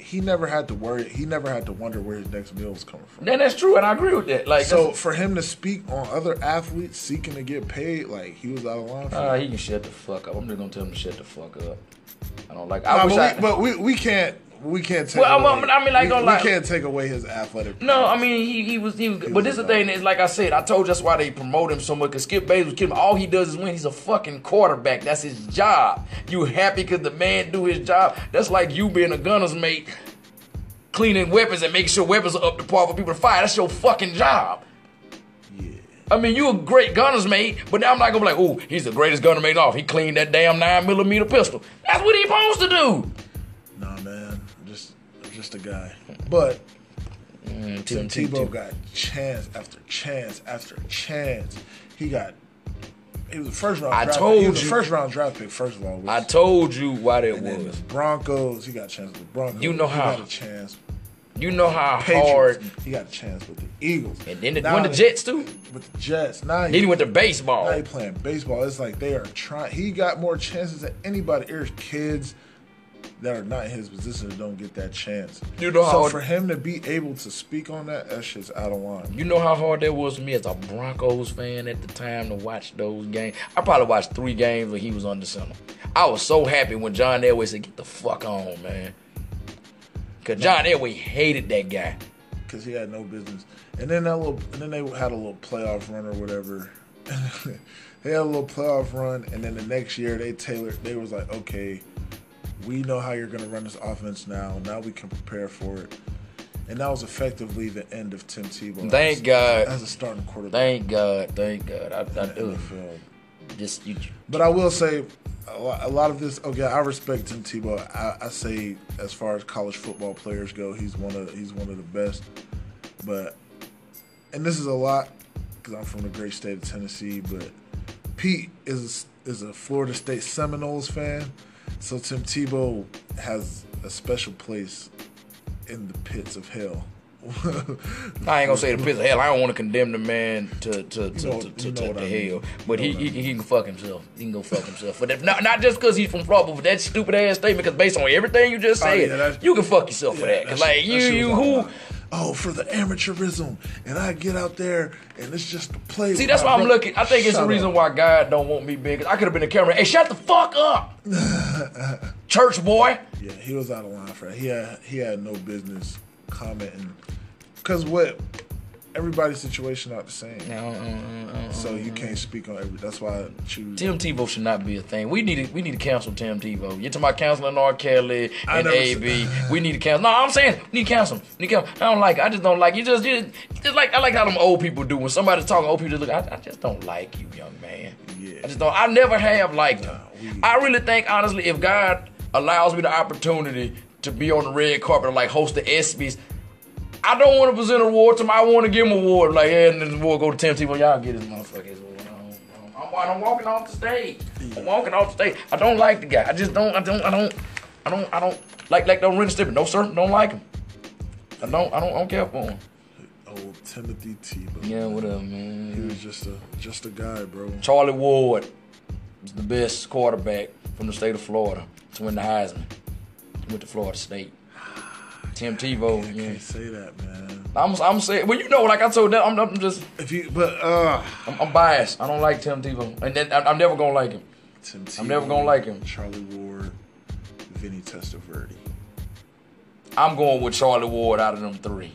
he never had to worry. He never had to wonder where his next meal was coming from. Then that's true, and I agree with that. Like, so for him to speak on other athletes seeking to get paid, like he was out of line. For uh, that. he can shut the fuck up. I'm just gonna tell him to shut the fuck up. I don't like. Nah, I wish but, I, we, but we we can't we can't take. Well, away, I mean, like, we, don't we like- can't take away his athletic. No, I mean he he was he was. But this is the thing is, like I said, I told you that's why they promote him so much. Cause Skip Bayless was killing him. All he does is win. He's a fucking quarterback. That's his job. You happy because the man do his job? That's like you being a gunner's mate, cleaning weapons and making sure weapons are up to par for people to fire. That's your fucking job. Yeah. I mean, you a great gunner's mate, but now I'm not gonna be like, oh, he's the greatest gunner mate off. He cleaned that damn nine millimeter pistol. That's what he supposed to do. Nah, man, just just a guy. But Mm, Tim Tim Tebow Tebow. got chance after chance after chance. He got. He was a first round. I draft told pick. He was you. a first round draft pick. First of all, which, I told you why that and then was. the Broncos. He got a chance with the Broncos. You know how- he got a chance. You know how Patriots. hard. He got a chance with the Eagles. And then the, Now when the he- Jets too. With the Jets. Now Then he went to baseball. Now he playing baseball. It's like they are trying. He got more chances than anybody. There's kids that are not in his position that don't get that chance. You know so how- for him to be able to speak on that, that shit's out of line. You know how hard that was for me as a Broncos fan at the time to watch those games? I probably watched three games when he was under center. I was so happy when John Elway said, get the fuck on, man. Because John Elway hated that guy. Because he had no business. And then that little, and then they had a little playoff run or whatever. They had a little playoff run, and then the next year they tailored. They was like, okay, we know how you're gonna run this offense now. Now we can prepare for it. And that was effectively the end of Tim Tebow. Thank as, God. as a starting quarterback. Thank God. Thank God. I, I in the do. N F L. Just, you, But I will say, a lot, a lot of this. Okay, I respect Tim Tebow. I, I say, as far as college football players go, he's one of he's one of the best. But, and this is a lot because I'm from the great state of Tennessee. But Pete is is a Florida State Seminoles fan, so Tim Tebow has a special place in the pits of hell. I ain't gonna say the pits of hell. I don't want to condemn the man to to, to, You know- to, to, you know to what the I mean. hell, but You he, know he what I can- he can fuck himself. He can go fuck himself. But that, not not just because he's from Florida, but that stupid ass statement. Because based on everything you just Oh, said, yeah, that's- you can fuck yourself for Yeah, that. Because that like shit- you that shit you was who. all about, oh, for the amateurism, and I get out there and it's just to play. See, with that's my why I'm brother. looking. I think it's Shut the reason up. why God don't want me big. I could have been a camera. Hey, shut the fuck up, church boy. Yeah, he was out of line for that. He had he had no business commenting because what everybody's situation not the same. So you can't speak on every. That's why I choose. Tim Tebow should not be a thing. We need to we need to cancel Tim Tebow. You're talking about canceling R. Kelly I and never A said- B. We need to cancel. No, I'm saying we need to cancel him. We need to cancel him. I don't like it. I just don't like it. You just, you just like I like how them old people do when somebody's talking. Old people just look. I, I just don't like you, young man. Yeah. I just don't. I never have liked him. Nah, we- I really think honestly, if God allows me the opportunity to be on the red carpet or like host the ESPYs, I don't want to present an award to him. I want to give him an award. Like, yeah, and this award go to Tim Tebow. Y'all get this motherfucker. I'm, I'm walking off the stage. I'm walking off the stage. I don't like the guy. I just don't. I don't. I don't. I don't. I don't like like don't really stupid. No sir, don't like him. I don't. I don't. I don't care for him. Old Timothy Tebow. Yeah, whatever, He man. was just a just a guy, bro. Charlie Ward was the best quarterback from the state of Florida to win the Heisman. He went to Florida State. Tim Tebow. I Yeah. can't say that, man. I'm. I'm saying. Well, you know, like I told them, I'm, I'm just. If you, but uh, I'm, I'm biased. I don't like Tim Tebow, and then, I'm never gonna like him. Tim Tebow, I'm never gonna like him. Charlie Ward, Vinny Testaverde. I'm going with Charlie Ward out of them three.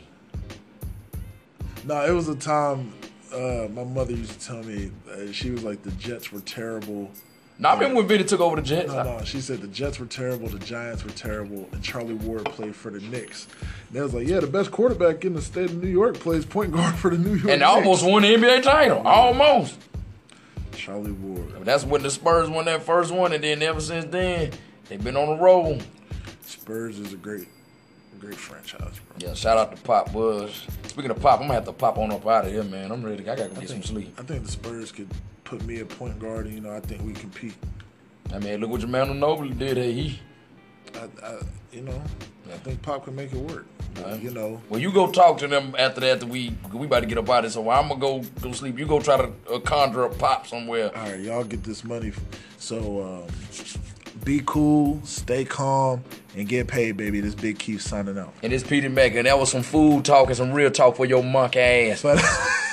No, it was a time uh, my mother used to tell me uh, she was like the Jets were terrible. Now, I remember when Vinny took over the Jets. No, no, she said the Jets were terrible, the Giants were terrible, and Charlie Ward played for the Knicks. And they was like, yeah, the best quarterback in the state of New York plays point guard for the New York And they Knicks. almost won the N B A title. Almost. Charlie Ward. That's when the Spurs won that first one, and then ever since then, they've been on the roll. Spurs is a great, great franchise, bro. Yeah, shout out to Pop Buzz. Speaking of Pop, I'm gonna have to pop on up out of here, man. I'm ready. I gotta go I get think, some sleep. I think the Spurs could put me at point guard, and, you know, I think we compete. I mean, look what Jermaine Nobley did. Hey, he. I, I, you know, I think Pop can make it work. But, Alright. you know, Well, you go talk to them after that. That we we about to get up out of it. So I'm gonna go go sleep. You go try to uh, conjure up Pop somewhere. all right, y'all get this money. So um, be cool, stay calm, and get paid, baby. This Big Keith signing out. And this Peter Mack, and that was some food talk and some real talk for your monkey ass. But